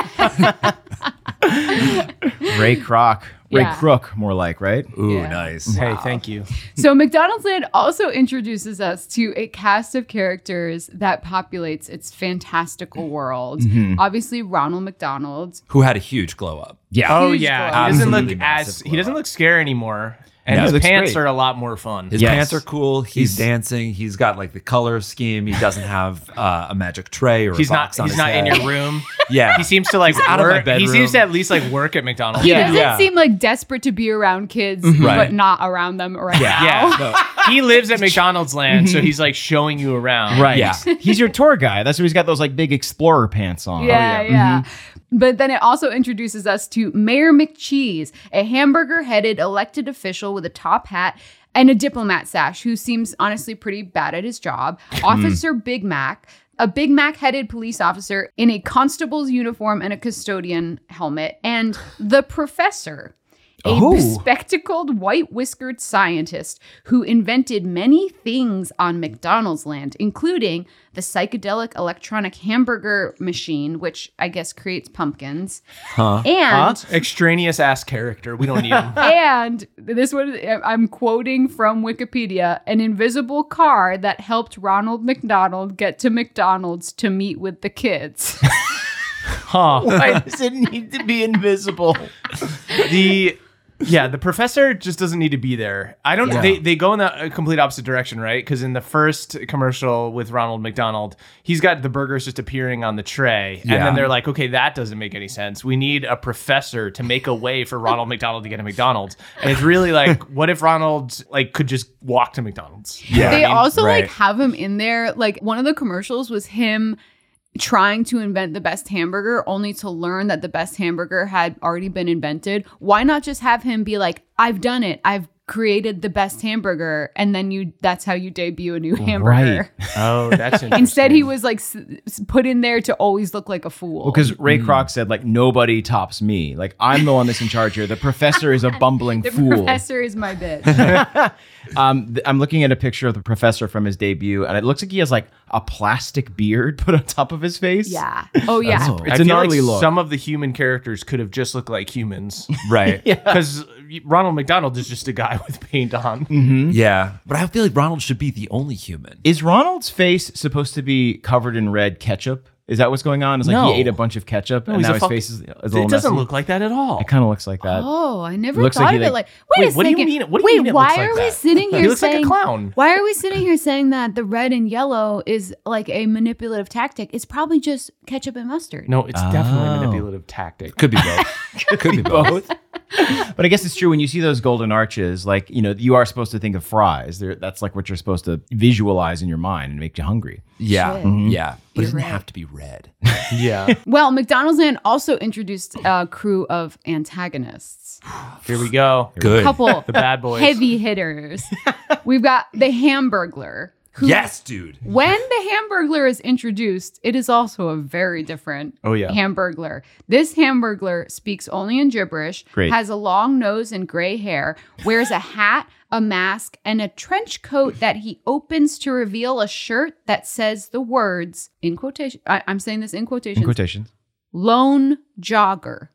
Speaker 3: Ray Kroc. Ray
Speaker 4: Yeah.
Speaker 3: Crook, more like, right?
Speaker 5: Ooh,
Speaker 4: Yeah.
Speaker 5: nice.
Speaker 2: Hey, thank you.
Speaker 4: So McDonald's Land also introduces us to a cast of characters that populates its fantastical world. Obviously, Ronald McDonald.
Speaker 5: Who had a huge glow up.
Speaker 3: Yeah.
Speaker 2: Oh
Speaker 4: Huge
Speaker 2: yeah,
Speaker 4: glow.
Speaker 2: he doesn't
Speaker 5: Absolutely
Speaker 2: look
Speaker 5: massive
Speaker 2: he doesn't
Speaker 5: glow
Speaker 2: look scary anymore, and
Speaker 3: No,
Speaker 2: his
Speaker 3: he looks
Speaker 2: pants
Speaker 3: great.
Speaker 2: are a lot more fun.
Speaker 5: His
Speaker 3: Yes.
Speaker 5: pants are cool. He's dancing. He's got like the color scheme. He doesn't have a magic tray or
Speaker 2: He's
Speaker 5: a
Speaker 2: not
Speaker 5: box on
Speaker 2: he's
Speaker 5: his
Speaker 2: not in
Speaker 5: head.
Speaker 2: your room.
Speaker 5: Yeah.
Speaker 2: He seems to like
Speaker 5: out of my
Speaker 2: work. He
Speaker 5: bedroom.
Speaker 2: seems to at least like work at McDonald's.
Speaker 4: He
Speaker 3: Yeah.
Speaker 4: doesn't
Speaker 5: Yeah.
Speaker 4: seem like desperate to be around kids,
Speaker 5: Right.
Speaker 4: but not around them right now.
Speaker 2: Yeah. He lives at McDonald's Land, so he's like showing you around.
Speaker 3: Right.
Speaker 5: Yeah.
Speaker 3: He's your tour guy. That's why he's got those like big explorer pants on.
Speaker 4: Yeah. But then it also introduces us to Mayor McCheese, a hamburger-headed elected official with a top hat and a diplomat sash who seems honestly pretty bad at his job. Officer Big Mac, a Big Mac-headed police officer in a constable's uniform and a custodian helmet, and the professor, a bespectacled white-whiskered scientist who invented many things on McDonald's Land, including the psychedelic electronic hamburger machine, which I guess creates pumpkins, and
Speaker 2: Extraneous ass character. We don't need him.
Speaker 4: and this one I'm quoting from Wikipedia: an invisible car that helped Ronald McDonald get to McDonald's to meet with the kids.
Speaker 2: Huh.
Speaker 3: Why does it need to be invisible?
Speaker 2: Yeah, the professor just doesn't need to be there. I don't.
Speaker 3: Yeah.
Speaker 2: They go in the complete opposite direction, right? Because in the first commercial with Ronald McDonald, he's got the burgers just appearing on the tray, and
Speaker 5: Yeah.
Speaker 2: then they're like, "Okay, that doesn't make any sense. We need a professor to make a way for Ronald McDonald to get a McDonald's." And it's really like, what if Ronald like could just walk to McDonald's?
Speaker 5: Yeah.
Speaker 4: They also
Speaker 5: right.
Speaker 4: like have him in there. Like one of the commercials was him trying to invent the best hamburger only to learn that the best hamburger had already been invented. Why not just have him be like, I've done it. I've created the best hamburger. And then that's how you debut a new hamburger.
Speaker 2: Oh, that's interesting.
Speaker 4: Instead, he was like put in there to always look like a fool.
Speaker 3: Well, because Ray Kroc said, like, nobody tops me. Like, I'm the one that's in charge here. The professor is a bumbling
Speaker 4: the
Speaker 3: fool.
Speaker 4: professor is my bitch.
Speaker 3: I'm looking at a picture of the professor from his debut, and it looks like he has like a plastic beard put on top of his face.
Speaker 4: Yeah. Oh, yeah.
Speaker 3: It's
Speaker 2: I
Speaker 3: a
Speaker 2: feel
Speaker 3: gnarly
Speaker 2: like
Speaker 3: look.
Speaker 2: some of the human characters could have just looked like humans.
Speaker 5: Right.
Speaker 2: Because Ronald McDonald is just a guy with paint on.
Speaker 5: Yeah. But I feel like Ronald should be the only human.
Speaker 3: Is Ronald's face supposed to be covered in red ketchup? Is that what's going on? It's like
Speaker 2: No.
Speaker 3: he ate a bunch of ketchup, and
Speaker 2: he's
Speaker 3: now
Speaker 2: a
Speaker 3: his
Speaker 2: fuck-
Speaker 3: face is a
Speaker 2: It
Speaker 3: little
Speaker 2: doesn't
Speaker 3: messy.
Speaker 2: look like that at all.
Speaker 3: It kind of looks like that.
Speaker 4: Oh, I never
Speaker 3: Looks
Speaker 4: thought
Speaker 3: like
Speaker 4: of
Speaker 3: he,
Speaker 4: it
Speaker 3: like-
Speaker 4: like. Wait a
Speaker 2: What do you
Speaker 4: second.
Speaker 2: mean- what do you
Speaker 4: Wait,
Speaker 2: mean it
Speaker 4: why
Speaker 2: looks like
Speaker 4: are we
Speaker 2: that?
Speaker 4: sitting here
Speaker 2: He looks like a
Speaker 4: saying
Speaker 2: clown.
Speaker 4: Why are we sitting here saying that the red and yellow is like a manipulative tactic? It's probably just ketchup and mustard.
Speaker 2: No, it's definitely a manipulative tactic.
Speaker 5: Could be both. Could be both.
Speaker 3: But I guess it's true when you see those golden arches, like, you know, you are supposed to think of fries. That's like what you're supposed to visualize in your mind and make you hungry.
Speaker 5: Yeah.
Speaker 4: Shit.
Speaker 5: Yeah. But it doesn't
Speaker 4: right.
Speaker 5: have to be red.
Speaker 2: Yeah.
Speaker 4: Well, McDonald's Land also introduced a crew of antagonists.
Speaker 2: Here we go.
Speaker 5: Good.
Speaker 4: Couple
Speaker 2: The bad boys.
Speaker 4: heavy hitters. We've got the Hamburglar. Who,
Speaker 5: Yes, dude.
Speaker 4: When the Hamburglar is introduced, it is also a very different
Speaker 2: Oh, yeah.
Speaker 4: Hamburglar. This Hamburglar speaks only in gibberish,
Speaker 3: Great.
Speaker 4: has a long nose and gray hair, wears a hat, a mask, and a trench coat that he opens to reveal a shirt that says the words, in quotation, I'm saying this in quotations,
Speaker 3: In quotations.
Speaker 4: lone jogger.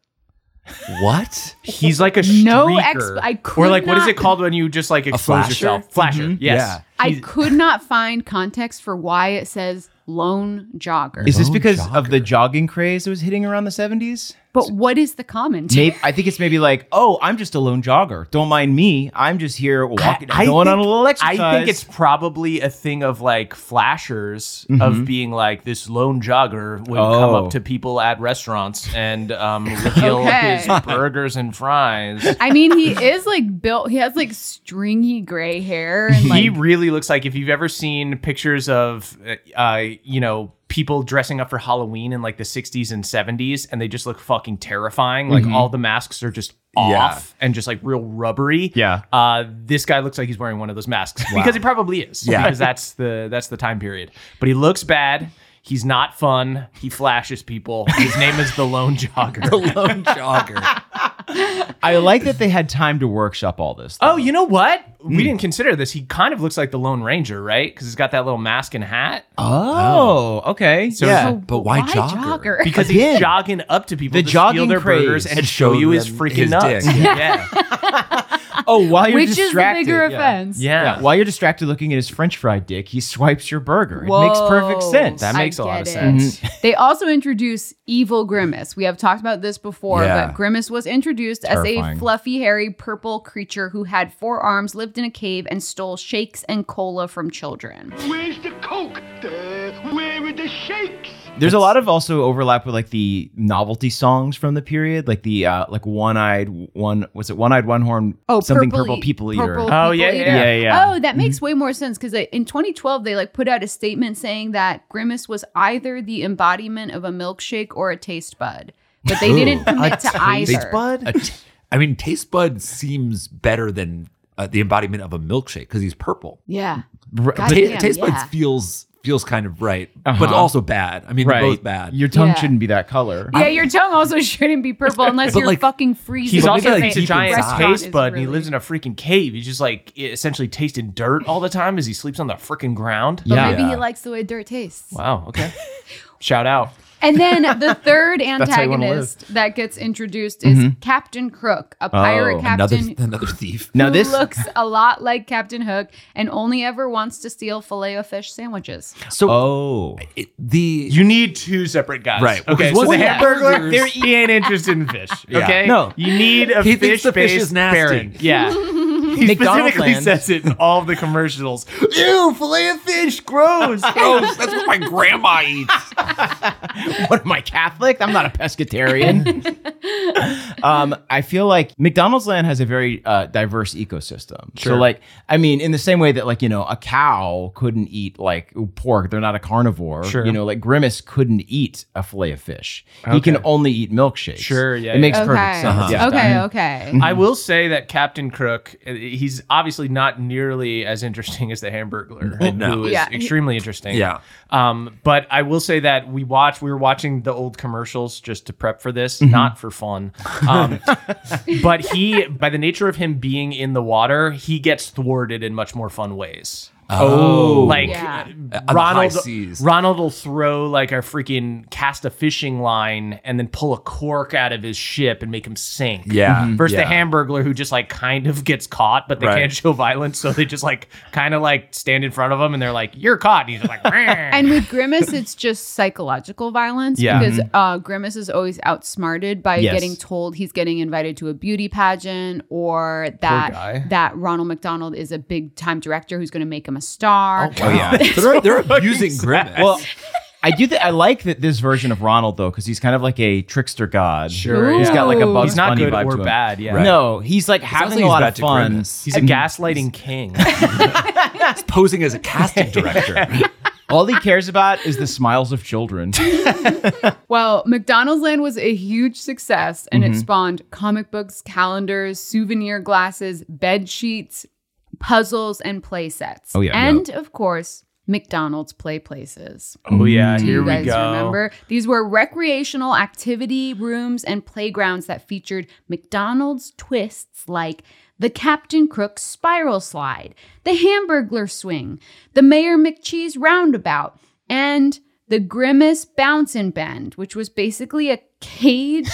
Speaker 5: What?
Speaker 2: He's like a
Speaker 4: No
Speaker 2: streaker.
Speaker 4: I could
Speaker 2: or like, what is
Speaker 4: not-
Speaker 2: it called when you just like expose
Speaker 5: flasher?
Speaker 2: yourself? Flasher. Yes.
Speaker 5: Yeah.
Speaker 4: I could not find context for why it says lone jogger.
Speaker 3: Is this
Speaker 5: Lone
Speaker 3: because of the
Speaker 5: jogger.
Speaker 3: jogging craze that was hitting around the 70s?
Speaker 4: But what is the comment?
Speaker 3: Maybe, I think it's maybe like, oh, I'm just a lone jogger. Don't mind me. I'm just here walking,
Speaker 2: I
Speaker 3: going on
Speaker 2: think-
Speaker 3: a little exercise.
Speaker 2: I think it's probably a thing of like flashers of being like this lone jogger would come
Speaker 3: Oh.
Speaker 2: up to people at restaurants and reveal
Speaker 4: Okay.
Speaker 2: his burgers and fries.
Speaker 4: I mean, he is like built. He has like stringy gray hair and
Speaker 2: He
Speaker 4: like
Speaker 2: really looks like, if you've ever seen pictures of, people dressing up for Halloween in like the 60s and 70s, and they just look fucking terrifying. Like all the masks are just off and just like real rubbery.
Speaker 3: Yeah.
Speaker 2: This guy looks like he's wearing one of those masks because he probably is.
Speaker 5: Yeah.
Speaker 2: Because that's the time period. But he looks bad. He's not fun. He flashes people. His name is the Lone Jogger.
Speaker 5: Lone jogger.
Speaker 3: I like that they had time to workshop all this.
Speaker 2: Oh, you know what? We didn't consider this. He kind of looks like the Lone Ranger, right? Because he's got that little mask and hat.
Speaker 3: Oh, okay.
Speaker 2: So-
Speaker 3: yeah.
Speaker 4: So
Speaker 5: but why jogger?
Speaker 2: Because
Speaker 3: Again,
Speaker 2: he's jogging up to people
Speaker 3: the
Speaker 2: to steal
Speaker 3: jogging
Speaker 2: their burgers
Speaker 3: craze.
Speaker 2: and show you his
Speaker 5: them
Speaker 2: freaking
Speaker 5: his
Speaker 2: nuts.
Speaker 5: dick.
Speaker 2: Yeah.
Speaker 3: Oh, while you're
Speaker 4: which is the
Speaker 3: distracted.
Speaker 4: bigger
Speaker 3: yeah.
Speaker 4: offense.
Speaker 2: Yeah.
Speaker 3: While you're distracted looking at his French fry dick, he swipes your burger. It makes perfect
Speaker 4: Whoa.
Speaker 3: sense.
Speaker 2: That makes a lot of
Speaker 4: get
Speaker 2: sense.
Speaker 4: it. They also introduce Evil Grimace. We have talked about this before,
Speaker 5: Yeah.
Speaker 4: but Grimace was introduced as
Speaker 3: Terrifying.
Speaker 4: a fluffy, hairy, purple creature who had 4 arms, lived in a cave, and stole shakes and cola from children.
Speaker 8: Where's the Coke? Where are the shakes?
Speaker 3: There's a lot of also overlap with like the novelty songs from the period, like the like one-eyed one horn something purple people eater.
Speaker 4: Purple
Speaker 2: Oh,
Speaker 4: People
Speaker 2: yeah,
Speaker 4: Eater.
Speaker 3: yeah. Yeah.
Speaker 4: Oh, that makes way more sense because in 2012 they like put out a statement saying that Grimace was either the embodiment of a milkshake or a taste bud, but they didn't commit to either.
Speaker 5: I mean, taste bud seems better than the embodiment of a milkshake because he's purple.
Speaker 4: Yeah.
Speaker 3: R-
Speaker 4: God
Speaker 3: but-
Speaker 4: damn,
Speaker 5: Taste buds
Speaker 4: yeah.
Speaker 5: feels kind of right, but
Speaker 3: Uh-huh.
Speaker 5: also bad. I mean,
Speaker 3: right.
Speaker 5: they're both bad.
Speaker 3: Your tongue
Speaker 4: Yeah.
Speaker 3: shouldn't be that color.
Speaker 4: Yeah, your tongue also shouldn't be purple unless
Speaker 5: But,
Speaker 4: you're
Speaker 5: like,
Speaker 4: fucking freezing.
Speaker 2: He's
Speaker 5: But
Speaker 2: also
Speaker 5: maybe, like,
Speaker 2: he's a
Speaker 5: deep
Speaker 2: giant
Speaker 5: inside.
Speaker 2: taste
Speaker 4: Is
Speaker 2: bud, and he
Speaker 4: really-
Speaker 2: lives in a freaking cave. He's just like essentially tasting dirt all the time as he sleeps on the freaking ground.
Speaker 4: But
Speaker 3: Yeah.
Speaker 4: maybe he
Speaker 5: Yeah.
Speaker 4: likes the way dirt tastes.
Speaker 2: Wow. Okay. Shout out.
Speaker 4: And then the third
Speaker 3: how you wanna
Speaker 4: antagonist that gets introduced is Captain Crook, a pirate captain
Speaker 5: Another thief.
Speaker 3: Now
Speaker 4: who
Speaker 3: this
Speaker 4: looks a lot like Captain Hook and only ever wants to steal Filet-O-Fish sandwiches.
Speaker 5: So the
Speaker 2: You need two separate guys.
Speaker 5: Right.
Speaker 2: Okay.
Speaker 5: Because
Speaker 2: So the
Speaker 5: one
Speaker 2: Hamburglar,
Speaker 5: of
Speaker 2: he ain't interested in fish.
Speaker 5: Yeah.
Speaker 2: Okay.
Speaker 3: No.
Speaker 2: You need a
Speaker 5: He thinks the fish
Speaker 2: fish-based
Speaker 5: is nasty.
Speaker 2: pairing. Yeah. He
Speaker 3: McDonald's
Speaker 2: specifically
Speaker 3: land.
Speaker 2: says it in all of the commercials. Ew, fillet of fish, gross.
Speaker 5: gross. That's what my grandma eats.
Speaker 3: what am I, Catholic? I'm not a pescatarian. I feel like McDonald's Land has a very diverse ecosystem. So like, I mean, in the same way that like, you know, a cow couldn't eat like pork, they're not a carnivore.
Speaker 2: Sure.
Speaker 3: You know, like Grimace couldn't eat a fillet of fish. He can only eat milkshakes.
Speaker 2: Sure, yeah,
Speaker 3: It makes
Speaker 4: Okay.
Speaker 3: perfect sense. Yeah.
Speaker 4: Okay.
Speaker 2: I will say that Captain Crook, he's obviously not nearly as interesting as the Hamburglar,
Speaker 5: No.
Speaker 2: who is
Speaker 4: Yeah.
Speaker 2: extremely interesting.
Speaker 5: Yeah.
Speaker 2: But I will say that we were watching the old commercials just to prep for this,
Speaker 3: Mm-hmm.
Speaker 2: not for fun. But he, by the nature of him being in the water, he gets thwarted in much more fun ways.
Speaker 5: Oh.
Speaker 2: Like
Speaker 4: Yeah.
Speaker 5: On the high
Speaker 2: Ronald,
Speaker 5: seas.
Speaker 2: Ronald will throw like a freaking cast a fishing line and then pull a cork out of his ship and make him sink.
Speaker 5: Yeah.
Speaker 2: Versus
Speaker 5: Yeah.
Speaker 2: the Hamburglar who just like kind of gets caught, but they
Speaker 5: Right.
Speaker 2: can't show violence, so they just like kind of like stand in front of him and they're like, "You're caught." And he's just like,
Speaker 4: And with Grimace, it's just psychological violence
Speaker 2: Yeah.
Speaker 4: because Grimace is always outsmarted by
Speaker 3: Yes.
Speaker 4: getting told he's getting invited to a beauty pageant or
Speaker 2: guy.
Speaker 4: that Ronald McDonald is a big time director who's going to make him a star.
Speaker 5: Oh yeah. So they're abusing Grimace.
Speaker 3: Well, I do. I like that this version of Ronald though, because he's kind of like a trickster god.
Speaker 2: Sure,
Speaker 3: He's
Speaker 2: yeah.
Speaker 3: got like a
Speaker 4: Ooh.
Speaker 3: Bugs
Speaker 2: he's not
Speaker 3: Bunny
Speaker 2: good
Speaker 3: vibe
Speaker 2: or
Speaker 3: to him.
Speaker 2: bad. Yeah,
Speaker 5: Right.
Speaker 3: No, he's like
Speaker 5: Sounds
Speaker 3: having
Speaker 5: like
Speaker 3: a
Speaker 5: he's
Speaker 3: lot
Speaker 5: bad
Speaker 3: of
Speaker 5: to
Speaker 3: fun.
Speaker 5: Grimace.
Speaker 2: he's a gaslighting king.
Speaker 5: He's posing as a casting director.
Speaker 3: All he cares about is the smiles of children.
Speaker 4: Well, McDonald's Land was a huge success and it spawned comic books, calendars, souvenir glasses, bed sheets, puzzles, and play sets.
Speaker 3: Oh, yeah.
Speaker 4: And of course, McDonald's play places.
Speaker 2: Oh yeah,
Speaker 4: Do
Speaker 2: here
Speaker 4: you
Speaker 2: we
Speaker 4: guys
Speaker 2: go.
Speaker 4: remember? These were recreational activity rooms and playgrounds that featured McDonald's twists like the Captain Crook spiral slide, the Hamburglar swing, the Mayor McCheese roundabout, and the Grimace bounce and bend, which was basically a cage.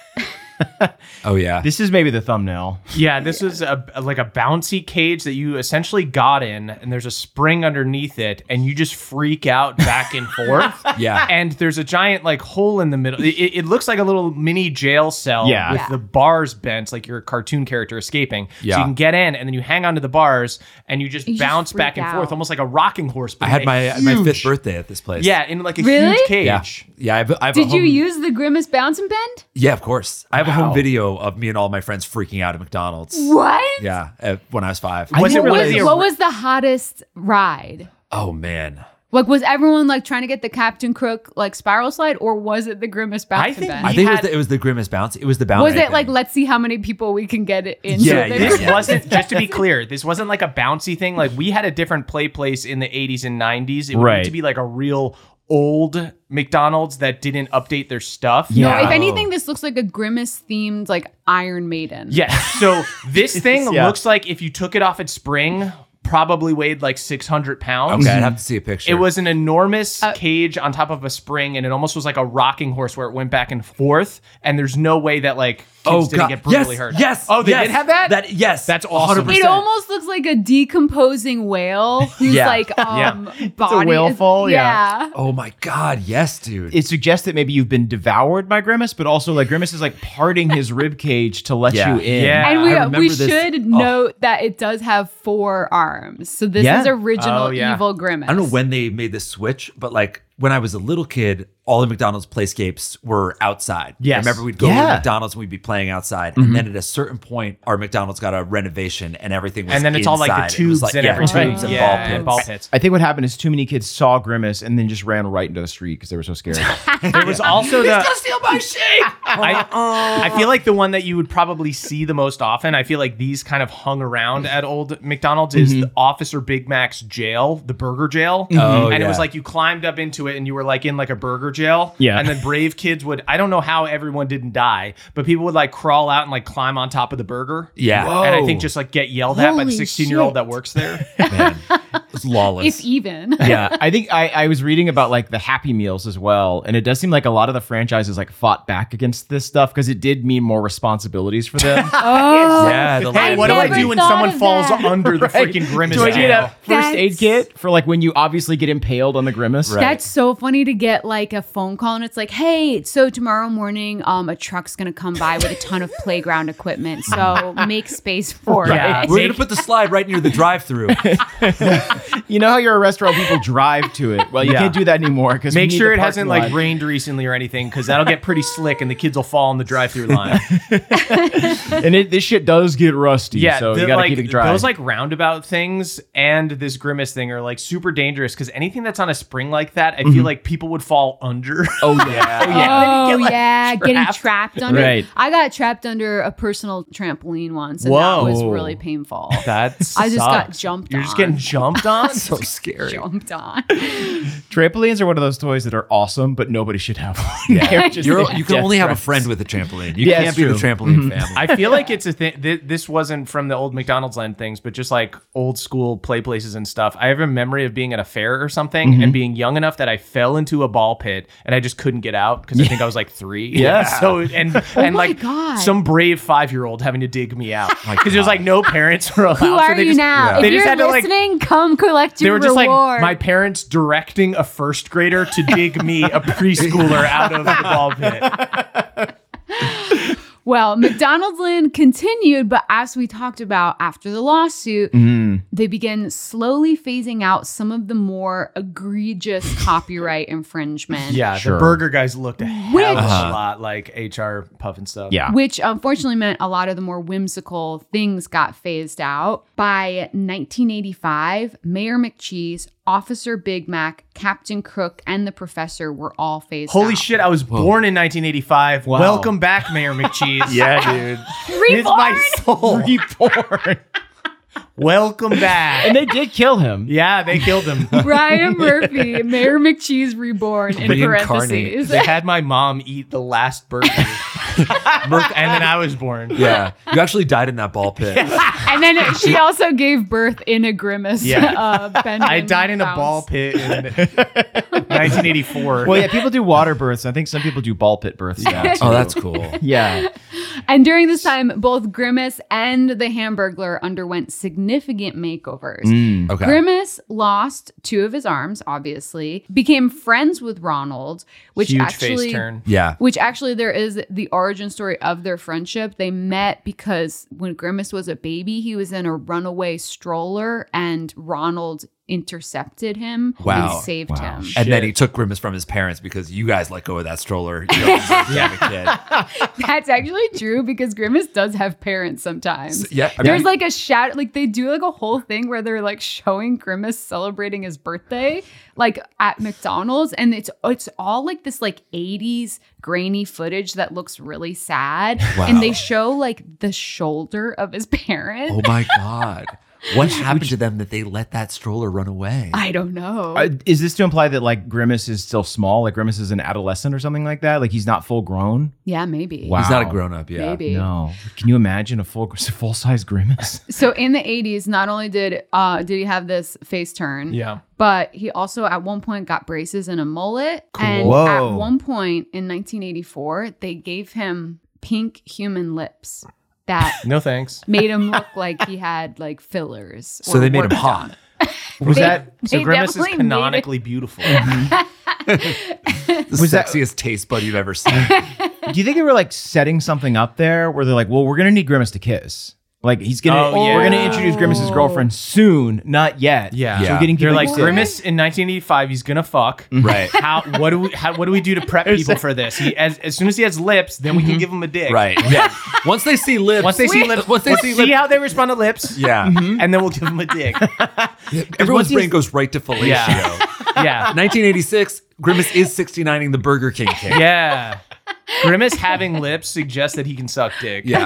Speaker 5: Oh yeah.
Speaker 3: This is maybe the thumbnail.
Speaker 2: Yeah, this was like a bouncy cage that you essentially got in, and there's a spring underneath it, and you just freak out back and forth.
Speaker 5: Yeah.
Speaker 2: And there's a giant like hole in the middle. It looks like a little mini jail cell
Speaker 3: Yeah.
Speaker 2: with
Speaker 4: Yeah.
Speaker 2: the bars bent, like your cartoon character escaping. So
Speaker 5: Yeah.
Speaker 2: you can get in, and then you hang onto the bars, and you just
Speaker 4: You just
Speaker 2: bounce
Speaker 4: freak
Speaker 2: back and
Speaker 4: out.
Speaker 2: forth, almost like a rocking horse. But
Speaker 5: I had
Speaker 2: in
Speaker 5: my
Speaker 2: a
Speaker 5: my
Speaker 2: huge-
Speaker 5: 5th birthday at this place.
Speaker 2: Yeah, in like a
Speaker 4: Really?
Speaker 2: huge cage.
Speaker 5: Yeah. Yeah. I have
Speaker 4: Did
Speaker 5: a
Speaker 4: you
Speaker 5: home,
Speaker 4: use the Grimace bounce and bend?
Speaker 5: Yeah, of course. I have a home video of me and all my friends freaking out at McDonald's.
Speaker 4: What?
Speaker 5: Yeah, when I was 5.
Speaker 2: Was it
Speaker 3: didn't
Speaker 2: really?
Speaker 3: realize-
Speaker 4: What was the hottest ride?
Speaker 5: Oh man.
Speaker 4: Like, was everyone like trying to get the Captain Crook like spiral slide, or was it the Grimace bounce
Speaker 2: I
Speaker 4: and
Speaker 2: think
Speaker 4: bend?
Speaker 5: I
Speaker 2: He
Speaker 5: think
Speaker 2: had-
Speaker 5: it was the Grimace bounce. It was the bounce.
Speaker 4: Was it like, let's see how many people we can get into?
Speaker 5: Yeah,
Speaker 4: this?
Speaker 2: This
Speaker 5: Yeah.
Speaker 2: wasn't, just to be clear, this wasn't like a bouncy thing. Like we had a different play place in the 80s and 90s. It would
Speaker 3: Right.
Speaker 2: need to be like a real old McDonald's that didn't update their stuff.
Speaker 4: No,
Speaker 3: Yeah.
Speaker 4: if anything, this looks like a Grimace themed like Iron Maiden.
Speaker 2: Yeah. So this thing
Speaker 3: Yeah.
Speaker 2: looks like if you took it off its spring, probably weighed like 600 pounds.
Speaker 5: Okay, I'd have to see a picture.
Speaker 2: It was an enormous cage on top of a spring, and it almost was like a rocking horse where it went back and forth. And there's no way that like kids didn't get brutally hurt.
Speaker 5: Yes.
Speaker 2: Oh, they
Speaker 5: yes.
Speaker 2: did have that?
Speaker 5: Yes.
Speaker 2: That's awesome.
Speaker 5: 100%.
Speaker 4: It almost looks like a decomposing whale whose
Speaker 5: Yeah.
Speaker 4: like body
Speaker 3: whale
Speaker 4: is-
Speaker 3: fall,
Speaker 4: Yeah.
Speaker 5: Oh my god, yes, dude.
Speaker 3: It suggests that maybe you've been devoured by Grimace, but also like Grimace is like parting his rib cage to let
Speaker 5: Yeah.
Speaker 3: you in.
Speaker 2: Yeah.
Speaker 4: And
Speaker 5: I
Speaker 4: we
Speaker 5: remember this-
Speaker 4: should note that it does have 4 arms. So this
Speaker 3: Yeah.
Speaker 4: is original
Speaker 2: Oh, yeah.
Speaker 4: evil Grimace.
Speaker 5: I don't know when they made this switch, but like when I was a little kid, all the McDonald's playscapes were outside.
Speaker 2: Yes.
Speaker 5: I remember we'd go
Speaker 3: Yeah.
Speaker 5: to McDonald's and we'd be playing outside. And then at a certain point, our McDonald's got a renovation and everything was
Speaker 2: And then it's all like the
Speaker 5: inside. It
Speaker 2: tubes
Speaker 5: was like,
Speaker 2: and
Speaker 5: yeah,
Speaker 2: everything.
Speaker 5: tubes and
Speaker 2: Yeah,
Speaker 5: ball pits.
Speaker 2: and ball pits.
Speaker 3: I think what happened is too many kids saw Grimace and then just ran right into the street because they were so scared.
Speaker 2: There was also the.
Speaker 5: Steal my shake!
Speaker 2: I feel like the one that you would probably see the most often, I feel like these kind of hung around at old McDonald's, is the Officer Big Mac's jail, the burger jail.
Speaker 5: Oh,
Speaker 2: and it
Speaker 5: yeah.
Speaker 2: was like you climbed up into it and you were like in like a burger jail.
Speaker 3: Yeah.
Speaker 2: And then brave kids would, I don't know how everyone didn't die, but people would like crawl out and like climb on top of the burger.
Speaker 5: Yeah.
Speaker 2: And I think just like get yelled at by the
Speaker 4: Holy
Speaker 2: 16-year-old
Speaker 4: shit.
Speaker 2: that works there.
Speaker 5: Man. It's lawless.
Speaker 4: if even.
Speaker 3: Yeah, I think I was reading about like the Happy Meals as well, and it does seem like a lot of the franchises like fought back against this stuff because it did mean more responsibilities for them.
Speaker 4: Oh,
Speaker 5: Yeah, the
Speaker 2: Hey,
Speaker 5: line-
Speaker 2: what do I
Speaker 4: never
Speaker 2: do when
Speaker 4: thought
Speaker 2: someone
Speaker 4: of
Speaker 2: falls
Speaker 4: that.
Speaker 2: under the freaking grimace?
Speaker 3: Do I get
Speaker 2: jail?
Speaker 3: a first aid
Speaker 4: That's-
Speaker 3: kit for like when you obviously get impaled on the grimace?
Speaker 5: Right.
Speaker 4: That's so funny to get like a phone call and it's like, hey, so tomorrow morning, a truck's gonna come by with a ton of playground equipment. So make space for
Speaker 2: Yeah.
Speaker 4: it.
Speaker 5: We're gonna put the slide right near the drive-through.
Speaker 3: You know how you're a restaurant, people drive to it. Well, you
Speaker 2: Yeah.
Speaker 3: can't do that anymore because
Speaker 2: Make sure it hasn't like rained recently or anything, because that'll get pretty slick and the kids will fall on the drive-through line.
Speaker 3: and this shit does get rusty.
Speaker 2: Yeah,
Speaker 3: so
Speaker 2: the,
Speaker 3: you gotta
Speaker 2: like,
Speaker 3: keep it dry.
Speaker 2: those like roundabout things and this grimace thing are like super dangerous because anything that's on a spring like that, I feel like people would fall under.
Speaker 3: oh yeah,
Speaker 4: Oh yeah, getting trapped under.
Speaker 3: Right.
Speaker 4: I got trapped under a personal trampoline once, and
Speaker 2: Whoa.
Speaker 4: that was really painful.
Speaker 2: That's
Speaker 4: I just got jumped
Speaker 2: You're
Speaker 4: on.
Speaker 2: just getting jumped on.
Speaker 5: So scary.
Speaker 4: Jumped on.
Speaker 3: Trampolines are one of those toys that are awesome, but nobody should have one.
Speaker 5: Yeah.
Speaker 3: Just
Speaker 5: You can
Speaker 3: death
Speaker 5: only have a
Speaker 3: threats.
Speaker 5: friend with a trampoline. You
Speaker 3: Yeah,
Speaker 5: can't
Speaker 3: it's
Speaker 5: be the
Speaker 3: true.
Speaker 5: trampoline family.
Speaker 2: I feel like it's a thing. This wasn't from the old McDonald's land things, but just like old school play places and stuff. I have a memory of being at a fair or something and being young enough that I fell into a ball pit and I just couldn't get out because I think I was like 3.
Speaker 3: Yeah.
Speaker 2: So and
Speaker 4: my
Speaker 2: like
Speaker 4: God.
Speaker 2: some brave 5-year-old having to dig me out because there's like no parents were allowed.
Speaker 4: Who
Speaker 2: so
Speaker 4: are
Speaker 2: they
Speaker 4: you
Speaker 2: just,
Speaker 4: now?
Speaker 2: They
Speaker 4: If
Speaker 2: just
Speaker 4: you're
Speaker 2: had to like.
Speaker 4: listening, come collect
Speaker 2: They
Speaker 4: your
Speaker 2: were just
Speaker 4: reward.
Speaker 2: like my parents directing a first grader to dig me, a preschooler, out of the ball pit.
Speaker 4: Well, McDonald's Land continued, but as we talked about after the lawsuit, they began slowly phasing out some of the more egregious copyright infringement.
Speaker 2: Yeah,
Speaker 3: Sure.
Speaker 2: the burger guys looked a hell of a
Speaker 4: Which-
Speaker 2: lot like HR Puff and stuff.
Speaker 3: Yeah.
Speaker 4: Which unfortunately meant a lot of the more whimsical things got phased out. By 1985, Mayor McCheese, Officer Big Mac, Captain Crook, and the Professor were all phased out.
Speaker 2: Holy shit, I was born in 1985.
Speaker 3: Wow.
Speaker 2: Welcome back, Mayor McCheese.
Speaker 3: Yeah, dude.
Speaker 2: It's my soul.
Speaker 3: Reborn.
Speaker 2: Welcome back.
Speaker 3: And they did kill him.
Speaker 2: Yeah, they killed him.
Speaker 4: Ryan Murphy, Mayor McCheese reborn in
Speaker 5: Reincarnate.
Speaker 4: parentheses.
Speaker 2: They had my mom eat the last burger. And then I was born.
Speaker 5: Yeah. You actually died in that ball pit.
Speaker 4: And then she also gave birth in a grimace.
Speaker 2: Yeah.
Speaker 4: Benjamin
Speaker 2: I died in a
Speaker 4: Bounce.
Speaker 2: ball pit in 1984.
Speaker 3: Well, yeah, people do water births. I think some people do ball pit births now.
Speaker 5: Oh, that's cool.
Speaker 3: Yeah.
Speaker 4: And during this time, both Grimace and the Hamburglar underwent significant makeovers.
Speaker 5: Okay.
Speaker 4: Grimace lost 2 of his arms, obviously, became friends with Ronald, which
Speaker 2: Huge
Speaker 4: actually
Speaker 2: face turn.
Speaker 5: Yeah.
Speaker 4: Which actually there is the origin story of their friendship. They met because when Grimace was a baby, he was in a runaway stroller and Ronald intercepted him
Speaker 5: Wow.
Speaker 4: and saved him.
Speaker 5: And then he took Grimace from his parents because you guys let go of that stroller. You don't deserve to have a kid.
Speaker 4: That's actually true because Grimace does have parents sometimes.
Speaker 5: Yeah. I
Speaker 4: There's
Speaker 5: mean,
Speaker 4: like a shout, like they do like a whole thing where they're like showing Grimace celebrating his birthday, like at McDonald's, and it's all like this like 80s grainy footage that looks really sad,
Speaker 5: Wow.
Speaker 4: and they show like the shoulder of his parent.
Speaker 5: oh my God. What happened to them that they let that stroller run away?
Speaker 4: I don't know.
Speaker 3: Is this to imply that like Grimace is still small? Like Grimace is an adolescent or something like that? Like he's not full grown?
Speaker 4: Yeah, maybe.
Speaker 3: Wow.
Speaker 5: He's not a grown up yet.
Speaker 4: Maybe.
Speaker 3: No. Can you imagine a full size Grimace?
Speaker 4: So in the 80s, not only did he have this face turn,
Speaker 2: Yeah.
Speaker 4: but he also at one point got braces and a mullet. And
Speaker 3: Whoa.
Speaker 4: at one point in 1984, they gave him pink human lips that
Speaker 2: No thanks.
Speaker 4: made him look like he had like fillers.
Speaker 5: So
Speaker 4: or
Speaker 5: they made him
Speaker 4: work
Speaker 5: hot.
Speaker 4: done.
Speaker 2: Was
Speaker 4: They-
Speaker 2: that so?
Speaker 4: they
Speaker 2: Grimace is
Speaker 4: definitely made
Speaker 2: canonically beautiful.
Speaker 5: The
Speaker 3: Was that-
Speaker 5: sexiest taste bud you've ever seen.
Speaker 3: Do you think they were like setting something up there where they're like, well, we're gonna need Grimace to kiss? Like he's gonna,
Speaker 2: Oh, yeah.
Speaker 3: we're gonna introduce Grimace's girlfriend soon, not yet.
Speaker 2: Yeah.
Speaker 3: So
Speaker 5: Yeah.
Speaker 3: we're getting
Speaker 2: They're
Speaker 3: people
Speaker 2: like
Speaker 3: excited.
Speaker 2: Grimace in 1985. He's gonna fuck.
Speaker 5: Right.
Speaker 2: What do we do to prep people for this? As soon as he has lips, then we can give him a dick.
Speaker 5: Right. Yeah. Once they see lips.
Speaker 2: Once they see lips,
Speaker 5: Once they
Speaker 2: let's
Speaker 5: see
Speaker 2: see
Speaker 5: lips.
Speaker 2: how they respond to lips.
Speaker 5: Yeah.
Speaker 2: And then we'll give him a dick.
Speaker 5: Everyone's
Speaker 3: once
Speaker 5: brain
Speaker 3: he's-
Speaker 5: goes right to fellatio.
Speaker 2: Yeah. Yeah.
Speaker 5: 1986, Grimace is 69ing the Burger King cake.
Speaker 2: Yeah. Grimace having lips suggests that he can suck dick.
Speaker 5: Yeah.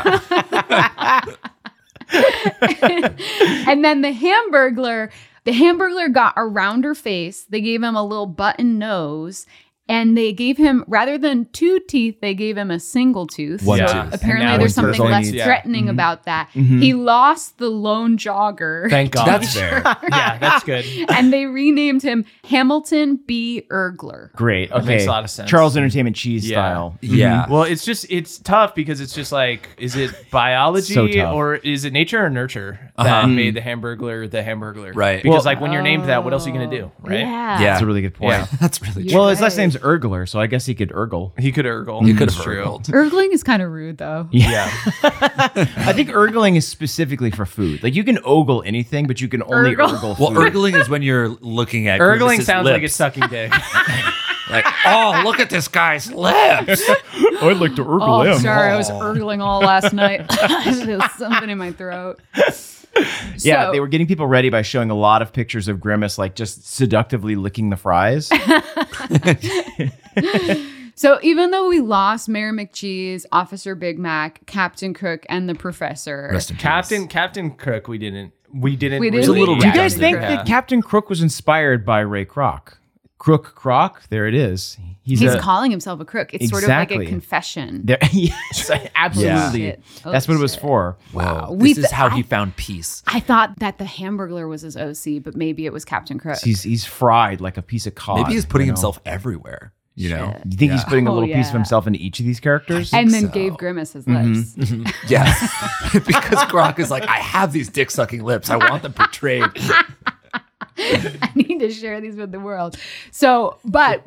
Speaker 4: And then the Hamburglar got a rounder face. They gave him a little button nose. And they gave him, rather than 2 teeth, they gave him a single tooth.
Speaker 3: One
Speaker 4: so
Speaker 3: tooth.
Speaker 2: And
Speaker 4: apparently
Speaker 2: now
Speaker 4: there's
Speaker 2: he's got his
Speaker 4: something
Speaker 2: own
Speaker 4: less
Speaker 2: teeth.
Speaker 4: threatening about that. He lost the lone jogger.
Speaker 2: Thank God.
Speaker 5: That's fair.
Speaker 2: Yeah, that's good.
Speaker 4: And they renamed him Hamilton B. Ergler.
Speaker 3: Great. Okay.
Speaker 2: makes a lot of sense.
Speaker 3: Charles Entertainment cheese
Speaker 2: Yeah.
Speaker 3: style.
Speaker 5: Yeah.
Speaker 2: Well, it's tough because it's just like, is it biology
Speaker 3: So tough.
Speaker 2: or is it nature or nurture that made the Hamburglar the Hamburglar?
Speaker 5: Right.
Speaker 2: Because
Speaker 3: Well-
Speaker 2: like when you're named that, what else are you gonna do, right?
Speaker 4: Yeah.
Speaker 5: Yeah.
Speaker 3: That's a really good point.
Speaker 2: Yeah.
Speaker 5: That's really
Speaker 4: You're
Speaker 3: Well, his last
Speaker 4: right.
Speaker 3: name's Ergler, so I guess he could Ergle.
Speaker 2: He could Urgle.
Speaker 5: You could
Speaker 2: That's
Speaker 5: have
Speaker 2: true.
Speaker 5: Urgled.
Speaker 4: Ergling is kind of rude, though.
Speaker 2: Yeah.
Speaker 3: I think Ergling is specifically for food. Like you can ogle anything, but you can only
Speaker 4: Ergle.
Speaker 3: Ergle
Speaker 5: Well,
Speaker 3: food.
Speaker 5: Ergling is when you're looking at
Speaker 2: Urgling
Speaker 5: Grimace's
Speaker 2: sounds
Speaker 5: lips.
Speaker 2: like it's sucking dick.
Speaker 5: Like, oh, look at this guy's lips.
Speaker 3: I'd like to Ergle
Speaker 4: Oh, sorry, I was Ergling all last night. There's something in my throat.
Speaker 3: Yeah,
Speaker 4: So-
Speaker 3: they were getting people ready by showing a lot of pictures of Grimace, like just seductively licking the fries.
Speaker 4: So even though we lost Mayor McCheese, Officer Big Mac, Captain Cook, and the Professor,
Speaker 5: Rest in peace.
Speaker 2: Captain Cook, we didn't
Speaker 4: We didn't
Speaker 2: really-
Speaker 5: a little
Speaker 3: Do you guys
Speaker 5: redundant.
Speaker 3: think
Speaker 2: Yeah.
Speaker 3: that Captain Crook was inspired by Ray Kroc? Crook Croc, there it is.
Speaker 4: he's
Speaker 3: a-
Speaker 4: calling himself a crook. It's sort of like
Speaker 3: Exactly.
Speaker 4: a confession.
Speaker 3: There, yes, absolutely.
Speaker 4: shit. Oh,
Speaker 3: That's what it was
Speaker 4: shit.
Speaker 3: for.
Speaker 5: Wow.
Speaker 4: We
Speaker 5: This is how he
Speaker 4: I-
Speaker 5: found peace.
Speaker 4: I thought that the Hamburglar was his OC, but maybe it was Captain Crook.
Speaker 3: He's fried like a piece of cod.
Speaker 5: Maybe he's putting
Speaker 3: you know?
Speaker 5: himself everywhere. You know?
Speaker 3: You think he's putting a
Speaker 4: Oh,
Speaker 3: little piece of
Speaker 4: yeah.
Speaker 3: himself into each of these characters?
Speaker 4: And then
Speaker 5: so.
Speaker 4: gave Grimace his lips.
Speaker 5: Yes. Because Grok is like, I have these dick sucking lips. I want them portrayed.
Speaker 4: I need to share these with the world. So, but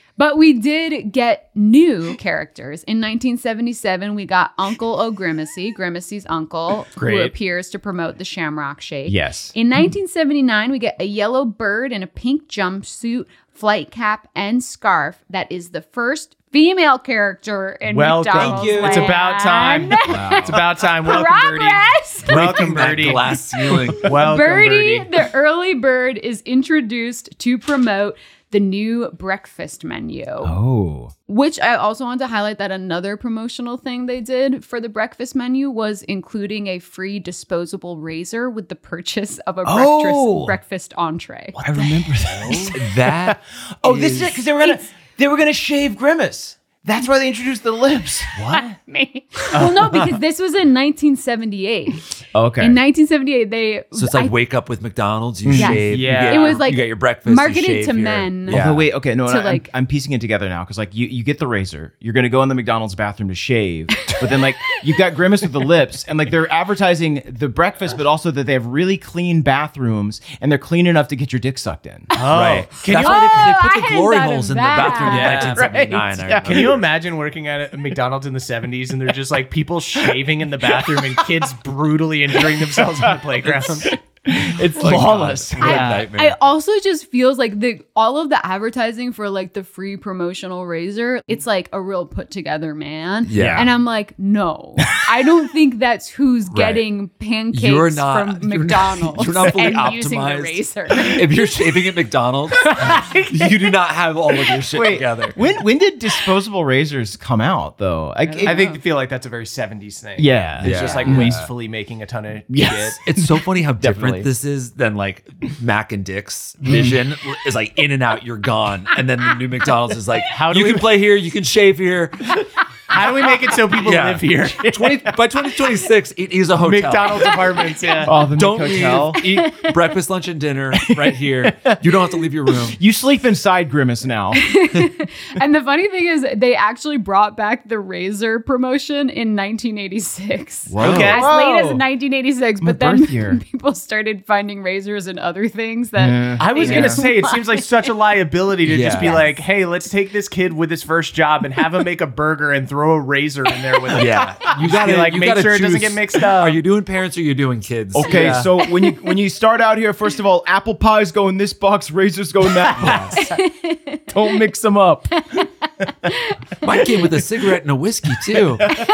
Speaker 4: we did get new characters. In 1977, we got Uncle O'Grimacy, Grimacy's uncle, who
Speaker 3: Great.
Speaker 4: appears to promote the Shamrock Shake.
Speaker 3: Yes.
Speaker 4: In 1979, we get a yellow bird in a pink jumpsuit, flight cap, and scarf that is the first female character in
Speaker 2: Welcome.
Speaker 4: McDonald's
Speaker 2: It's about time.
Speaker 4: land.
Speaker 2: It's about time. Welcome, Birdie.
Speaker 4: Progress!
Speaker 2: Welcome,
Speaker 5: That
Speaker 2: Birdie.
Speaker 5: glass ceiling.
Speaker 2: Welcome,
Speaker 4: Birdie,
Speaker 2: Birdie.
Speaker 4: the early bird, is introduced to promote the new breakfast menu,
Speaker 3: Oh.
Speaker 4: which I also want to highlight that another promotional thing they did for the breakfast menu was including a free disposable razor with the purchase of a
Speaker 3: Oh.
Speaker 4: breakfast entree.
Speaker 3: I remember that.
Speaker 5: That.
Speaker 3: Oh, this is because they were gonna shave Grimace. That's why they introduced the lips. What?
Speaker 4: Me. Well, no, because this was in 1978.
Speaker 3: Okay.
Speaker 4: In 1978, they
Speaker 5: So it's like wake up with McDonald's, you
Speaker 4: Yes.
Speaker 5: shave. you
Speaker 2: Yeah.
Speaker 5: get-
Speaker 2: It
Speaker 4: was like
Speaker 5: you get your breakfast.
Speaker 4: marketed
Speaker 5: you shave
Speaker 4: to
Speaker 5: your-
Speaker 4: men.
Speaker 5: Yeah.
Speaker 3: Okay, wait. Okay, no,
Speaker 4: To,
Speaker 3: I'm,
Speaker 4: like-
Speaker 3: I'm piecing it together now because like you get the razor, you're gonna go in the McDonald's bathroom to shave, but then like you've got Grimace with the lips, and like they're advertising the breakfast, but also that they have really clean bathrooms and they're clean enough to get your dick sucked in.
Speaker 5: Right.
Speaker 2: Can
Speaker 5: That's
Speaker 2: you-
Speaker 5: why they
Speaker 4: I
Speaker 5: put the
Speaker 4: hadn't
Speaker 5: glory
Speaker 4: thought of
Speaker 5: holes in the
Speaker 4: that.
Speaker 5: bathroom in
Speaker 2: Yeah.
Speaker 5: 1979. I remember.
Speaker 2: Can you imagine working at a McDonald's in the 70s and they're just like people shaving in the bathroom and kids brutally injuring themselves on the playground?
Speaker 3: It's
Speaker 5: Oh my God.
Speaker 3: flawless.
Speaker 5: What a
Speaker 2: Yeah.
Speaker 5: nightmare.
Speaker 4: I also just feels like all of the advertising for like the free promotional razor, it's like a real put together man.
Speaker 5: Yeah.
Speaker 4: And I'm like, no, I don't think that's who's getting pancakes
Speaker 5: You're not-
Speaker 4: from
Speaker 5: you're not-
Speaker 4: McDonald's
Speaker 5: you're not fully
Speaker 4: and using the
Speaker 5: optimized.
Speaker 4: razor.
Speaker 5: if you're shaving at McDonald's, you do not have all of your shit together.
Speaker 3: When did disposable razors come out though?
Speaker 2: I feel like that's a very 70s thing.
Speaker 3: Yeah.
Speaker 2: It's just like
Speaker 5: Yeah.
Speaker 2: wastefully making a ton of
Speaker 3: Yes.
Speaker 2: shit.
Speaker 5: It's so funny how different
Speaker 3: Definitely.
Speaker 5: this is than like Mac and Dick's vision is like in and out, you're gone. And then the new McDonald's is like,
Speaker 2: How do
Speaker 5: you
Speaker 2: we-
Speaker 5: can play here, you can shave here.
Speaker 2: How do we make it so people
Speaker 5: Yeah.
Speaker 2: live here?
Speaker 5: By 2026, it is a hotel.
Speaker 2: McDonald's apartments, yeah.
Speaker 3: Oh, the
Speaker 5: Don't
Speaker 3: hotel.
Speaker 5: leave. Eat breakfast, lunch, and dinner right here. You don't have to leave your room.
Speaker 3: You sleep inside Grimace now.
Speaker 4: And the funny thing is, they actually brought back the razor promotion in 1986.
Speaker 3: Whoa.
Speaker 2: Okay.
Speaker 4: As
Speaker 3: Whoa.
Speaker 4: late as 1986,
Speaker 3: My
Speaker 4: but then
Speaker 3: birth year.
Speaker 4: people started finding razors and other things that
Speaker 2: I was
Speaker 4: they
Speaker 2: going to
Speaker 4: didn't
Speaker 2: say, it
Speaker 4: want.
Speaker 2: seems like such a liability to just be
Speaker 5: Yeah.
Speaker 2: like, hey, let's take this kid with his first job and have him make a burger and throw a razor in there with it.
Speaker 5: Yeah, you
Speaker 2: Just
Speaker 5: gotta
Speaker 2: be like,
Speaker 5: you
Speaker 2: make
Speaker 5: gotta
Speaker 2: sure it doesn't
Speaker 5: choose.
Speaker 2: get mixed up.
Speaker 5: Are you doing parents or are you doing kids?
Speaker 3: Okay,
Speaker 2: Yeah.
Speaker 3: so when you start out here, first of all, apple pies go in this box, razors go in that box. Don't mix them up.
Speaker 5: Mine came with a cigarette and a whiskey too.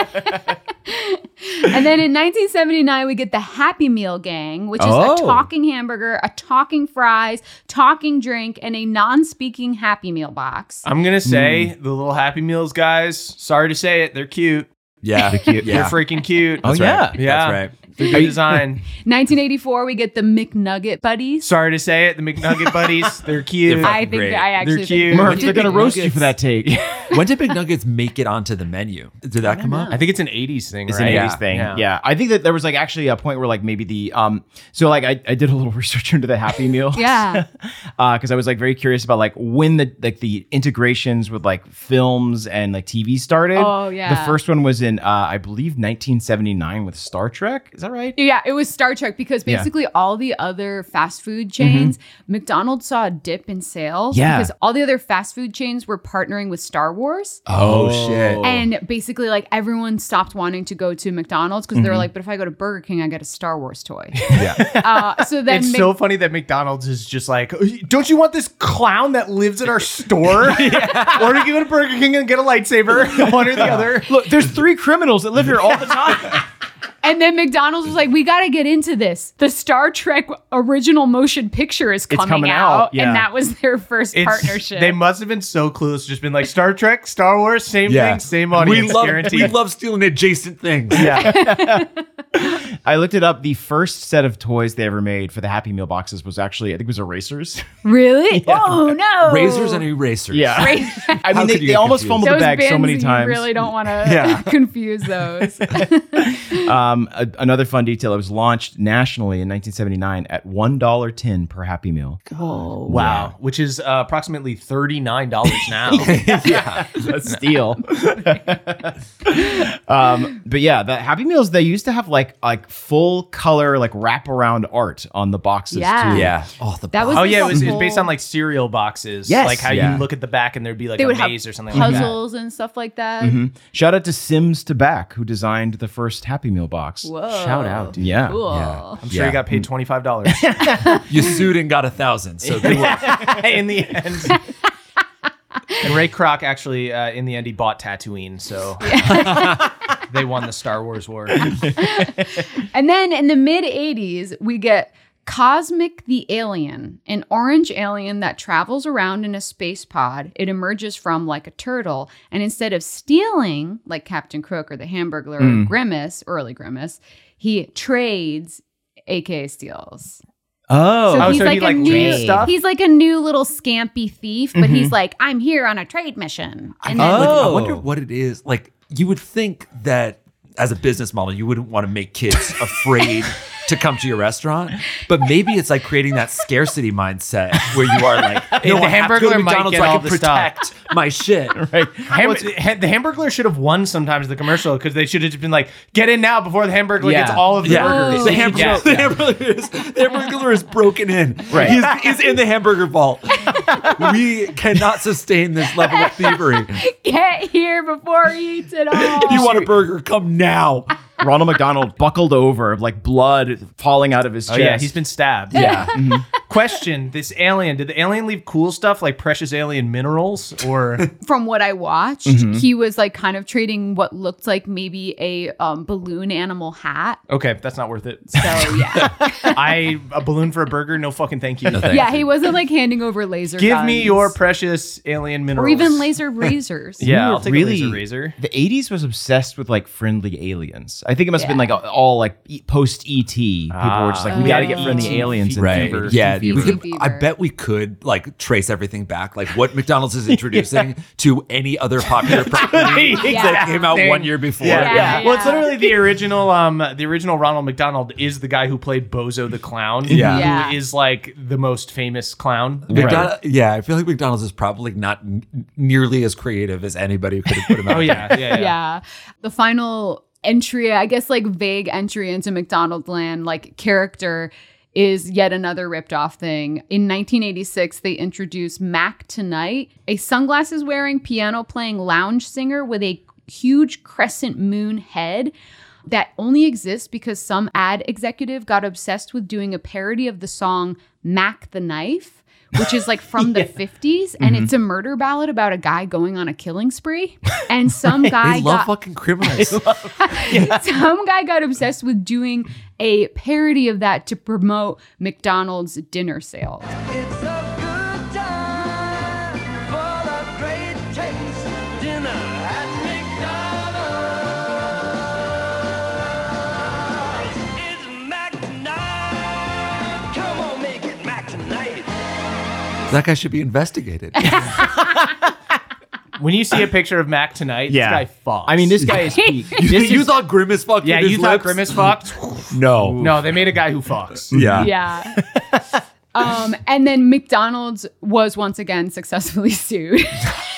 Speaker 4: And then in 1979, we get the Happy Meal gang, which is
Speaker 3: Oh.
Speaker 4: a talking hamburger, a talking fries, talking drink, and a non-speaking Happy Meal box.
Speaker 2: I'm going to say the little Happy Meals guys, sorry to say it, they're cute.
Speaker 5: Yeah,
Speaker 3: cute.
Speaker 2: They're freaking cute.
Speaker 3: Oh,
Speaker 5: That's
Speaker 3: yeah.
Speaker 5: right.
Speaker 2: Yeah.
Speaker 5: That's right.
Speaker 2: They're good design.
Speaker 4: 1984, we get the McNugget Buddies.
Speaker 2: Sorry to say it, the McNugget buddies. They're cute.
Speaker 5: They're
Speaker 4: I think
Speaker 5: great.
Speaker 4: I actually
Speaker 2: They're
Speaker 4: think
Speaker 2: cute.
Speaker 3: Murph, they're gonna
Speaker 5: McNuggets-
Speaker 3: roast you for that take.
Speaker 5: When did McNuggets make it onto the menu? Did that come up?
Speaker 2: I think it's an 80s thing,
Speaker 3: It's
Speaker 2: right?
Speaker 3: an 80s thing.
Speaker 2: Yeah.
Speaker 3: Yeah. I think that there was like actually a point where like maybe the so like I did a little research into the Happy Meal.
Speaker 4: Yeah.
Speaker 3: Because I was like very curious about like when the integrations with like films and like TV started.
Speaker 4: Oh, yeah.
Speaker 3: The first one was in I believe 1979 with Star Trek. Is that right?
Speaker 4: Yeah, it was Star Trek because
Speaker 3: Yeah.
Speaker 4: basically all the other fast food chains, McDonald's saw a dip in sales
Speaker 3: Yeah.
Speaker 4: because all the other fast food chains were partnering with Star Wars.
Speaker 5: Oh, shit.
Speaker 4: And basically, like, everyone stopped wanting to go to McDonald's because they were like, but if I go to Burger King, I get a Star Wars toy. So then
Speaker 2: It's so funny that McDonald's is just like, don't you want this clown that lives at our store? Or do you go to Burger King and get a lightsaber? One or the other.
Speaker 3: Look, there's 3 criminals that live here all the time.
Speaker 4: And then McDonald's was like, we got to get into this. The Star Trek original motion picture is coming out.
Speaker 3: yeah.
Speaker 4: And that was their first partnership.
Speaker 2: They must have been so clueless, just been like Star Trek, Star Wars, same thing, same audience, guaranteed.
Speaker 5: we love stealing adjacent things.
Speaker 3: Yeah. I looked it up. The first set of toys they ever made for the Happy Meal boxes was actually, I think it was erasers.
Speaker 4: Really? Oh, no.
Speaker 5: Razors and erasers.
Speaker 3: Yeah. I
Speaker 5: How
Speaker 3: mean,
Speaker 5: could you
Speaker 3: they
Speaker 5: get
Speaker 3: almost
Speaker 5: confused?
Speaker 3: fumbled the
Speaker 4: Those
Speaker 3: bag so
Speaker 4: bins,
Speaker 3: many
Speaker 4: you
Speaker 3: times.
Speaker 4: really don't want to
Speaker 3: Yeah.
Speaker 4: confuse those.
Speaker 3: Another fun detail, it was launched nationally in 1979 at $1.10 per Happy Meal.
Speaker 4: Oh,
Speaker 2: Wow. Which is approximately $39 now.
Speaker 5: Yeah.
Speaker 3: A steal. But yeah, the Happy Meals, they used to have like full color, like wraparound art on the boxes
Speaker 4: Yeah.
Speaker 3: too.
Speaker 5: Yeah. Oh, the
Speaker 4: That was
Speaker 2: Oh
Speaker 4: like
Speaker 2: yeah,
Speaker 4: a
Speaker 2: it was
Speaker 4: whole-
Speaker 2: based on like cereal boxes.
Speaker 3: Yes.
Speaker 2: Like how
Speaker 5: Yeah.
Speaker 2: you look at the back and there'd be like
Speaker 4: They
Speaker 2: a
Speaker 4: would have
Speaker 2: maze or something like that.
Speaker 4: puzzles and stuff like that.
Speaker 3: Shout out to Sims Tabac, who designed the first Happy Meal box.
Speaker 4: Whoa.
Speaker 2: Shout out, dude.
Speaker 3: Yeah.
Speaker 4: Cool.
Speaker 5: Yeah.
Speaker 2: I'm sure you got paid $25
Speaker 5: You sued and got 1,000. So good work.
Speaker 2: in the end. And Ray Kroc actually, in the end, he bought Tatooine, so they won the Star Wars war.
Speaker 4: And then in the mid 80s, we get Cosmic the Alien, an orange alien that travels around in a space pod. It emerges from like a turtle, and instead of stealing like Captain Crook or the Hamburglar or Grimace, early Grimace, he trades, aka steals.
Speaker 3: Oh,
Speaker 2: so he, like, trades stuff?
Speaker 4: He's like a new little scampy thief, but he's like, I'm here on a trade mission. And then
Speaker 5: Like, I wonder what it is. Like, you would think that as a business model, you wouldn't want to make kids afraid to come to your restaurant, but maybe it's like creating that scarcity mindset where you are like, no,
Speaker 2: the
Speaker 5: I have to go to
Speaker 2: Hamburglar might
Speaker 5: McDonald's
Speaker 2: get
Speaker 5: so I
Speaker 2: all
Speaker 5: can
Speaker 2: the stuff.
Speaker 5: protect my shit.
Speaker 3: right.
Speaker 2: The Hamburglar should have won sometimes the commercial because they should have just been like, get in now before the Hamburglar
Speaker 3: Yeah.
Speaker 2: gets all of the burgers.
Speaker 5: The hamburger is broken in.
Speaker 3: Right.
Speaker 5: He's in the hamburger vault. We cannot sustain this level of thievery.
Speaker 4: get here before he eats it all.
Speaker 5: If you want a burger, come now.
Speaker 3: Ronald McDonald buckled over, like blood falling out of his chest.
Speaker 2: Oh yeah, he's been stabbed.
Speaker 3: Yeah.
Speaker 2: Question: This alien, did the alien leave cool stuff like precious alien minerals, or
Speaker 4: From what I watched, he was like kind of trading what looked like maybe a balloon animal hat.
Speaker 2: okay, that's not worth it.
Speaker 4: So yeah,
Speaker 2: A balloon for a burger? No fucking thank you.
Speaker 4: yeah, he wasn't like handing over laser.
Speaker 2: Give me
Speaker 4: guns
Speaker 2: your precious alien minerals,
Speaker 4: or even laser razors.
Speaker 2: Yeah,
Speaker 3: We
Speaker 2: I'll
Speaker 3: were
Speaker 2: take
Speaker 3: really-
Speaker 2: a laser razor.
Speaker 3: The 80s was obsessed with like friendly aliens. I think it must have been like all like post ET. People were just like, we got to get friendly
Speaker 2: ET
Speaker 3: aliens.
Speaker 5: Right.
Speaker 3: And
Speaker 5: Yeah.
Speaker 4: fever.
Speaker 5: we could-
Speaker 4: Fever.
Speaker 5: I bet we could like trace everything back, like what McDonald's is introducing to any other popular property that came out 1 year before.
Speaker 4: Yeah.
Speaker 2: Well, it's literally the original. The original Ronald McDonald is the guy who played Bozo the clown.
Speaker 5: Yeah.
Speaker 4: Yeah.
Speaker 2: Who is like the most famous clown.
Speaker 5: Yeah, I feel like McDonald's is probably not nearly as creative as anybody could have put him out.
Speaker 2: Oh yeah.
Speaker 4: Yeah. The final entry, I guess like vague entry into McDonald's land, like character is yet another ripped off thing. In 1986, they introduced Mac Tonight, a sunglasses wearing, piano playing lounge singer with a huge crescent moon head that only exists because some ad executive got obsessed with doing a parody of the song Mac the Knife, which is like from the 50s, and it's a murder ballad about a guy going on a killing spree. And some guy
Speaker 5: They love
Speaker 4: got
Speaker 5: fucking criminals.
Speaker 4: some guy got obsessed with doing a parody of that to promote McDonald's dinner sales.
Speaker 7: It's a good time, full of great taste. Dinner at McDonald's.
Speaker 5: That guy should be investigated.
Speaker 2: When you see a picture of Mac tonight,
Speaker 3: Yeah.
Speaker 2: this guy fucks.
Speaker 3: I mean, this guy is peak. This
Speaker 5: you
Speaker 3: is
Speaker 5: thought Grimace fucked
Speaker 2: yeah,
Speaker 5: with his
Speaker 2: you thought
Speaker 5: lips?
Speaker 2: Grimace fucked?
Speaker 5: No.
Speaker 2: No, they made a guy who fucks.
Speaker 5: Yeah.
Speaker 4: Yeah. And then McDonald's was once again successfully sued.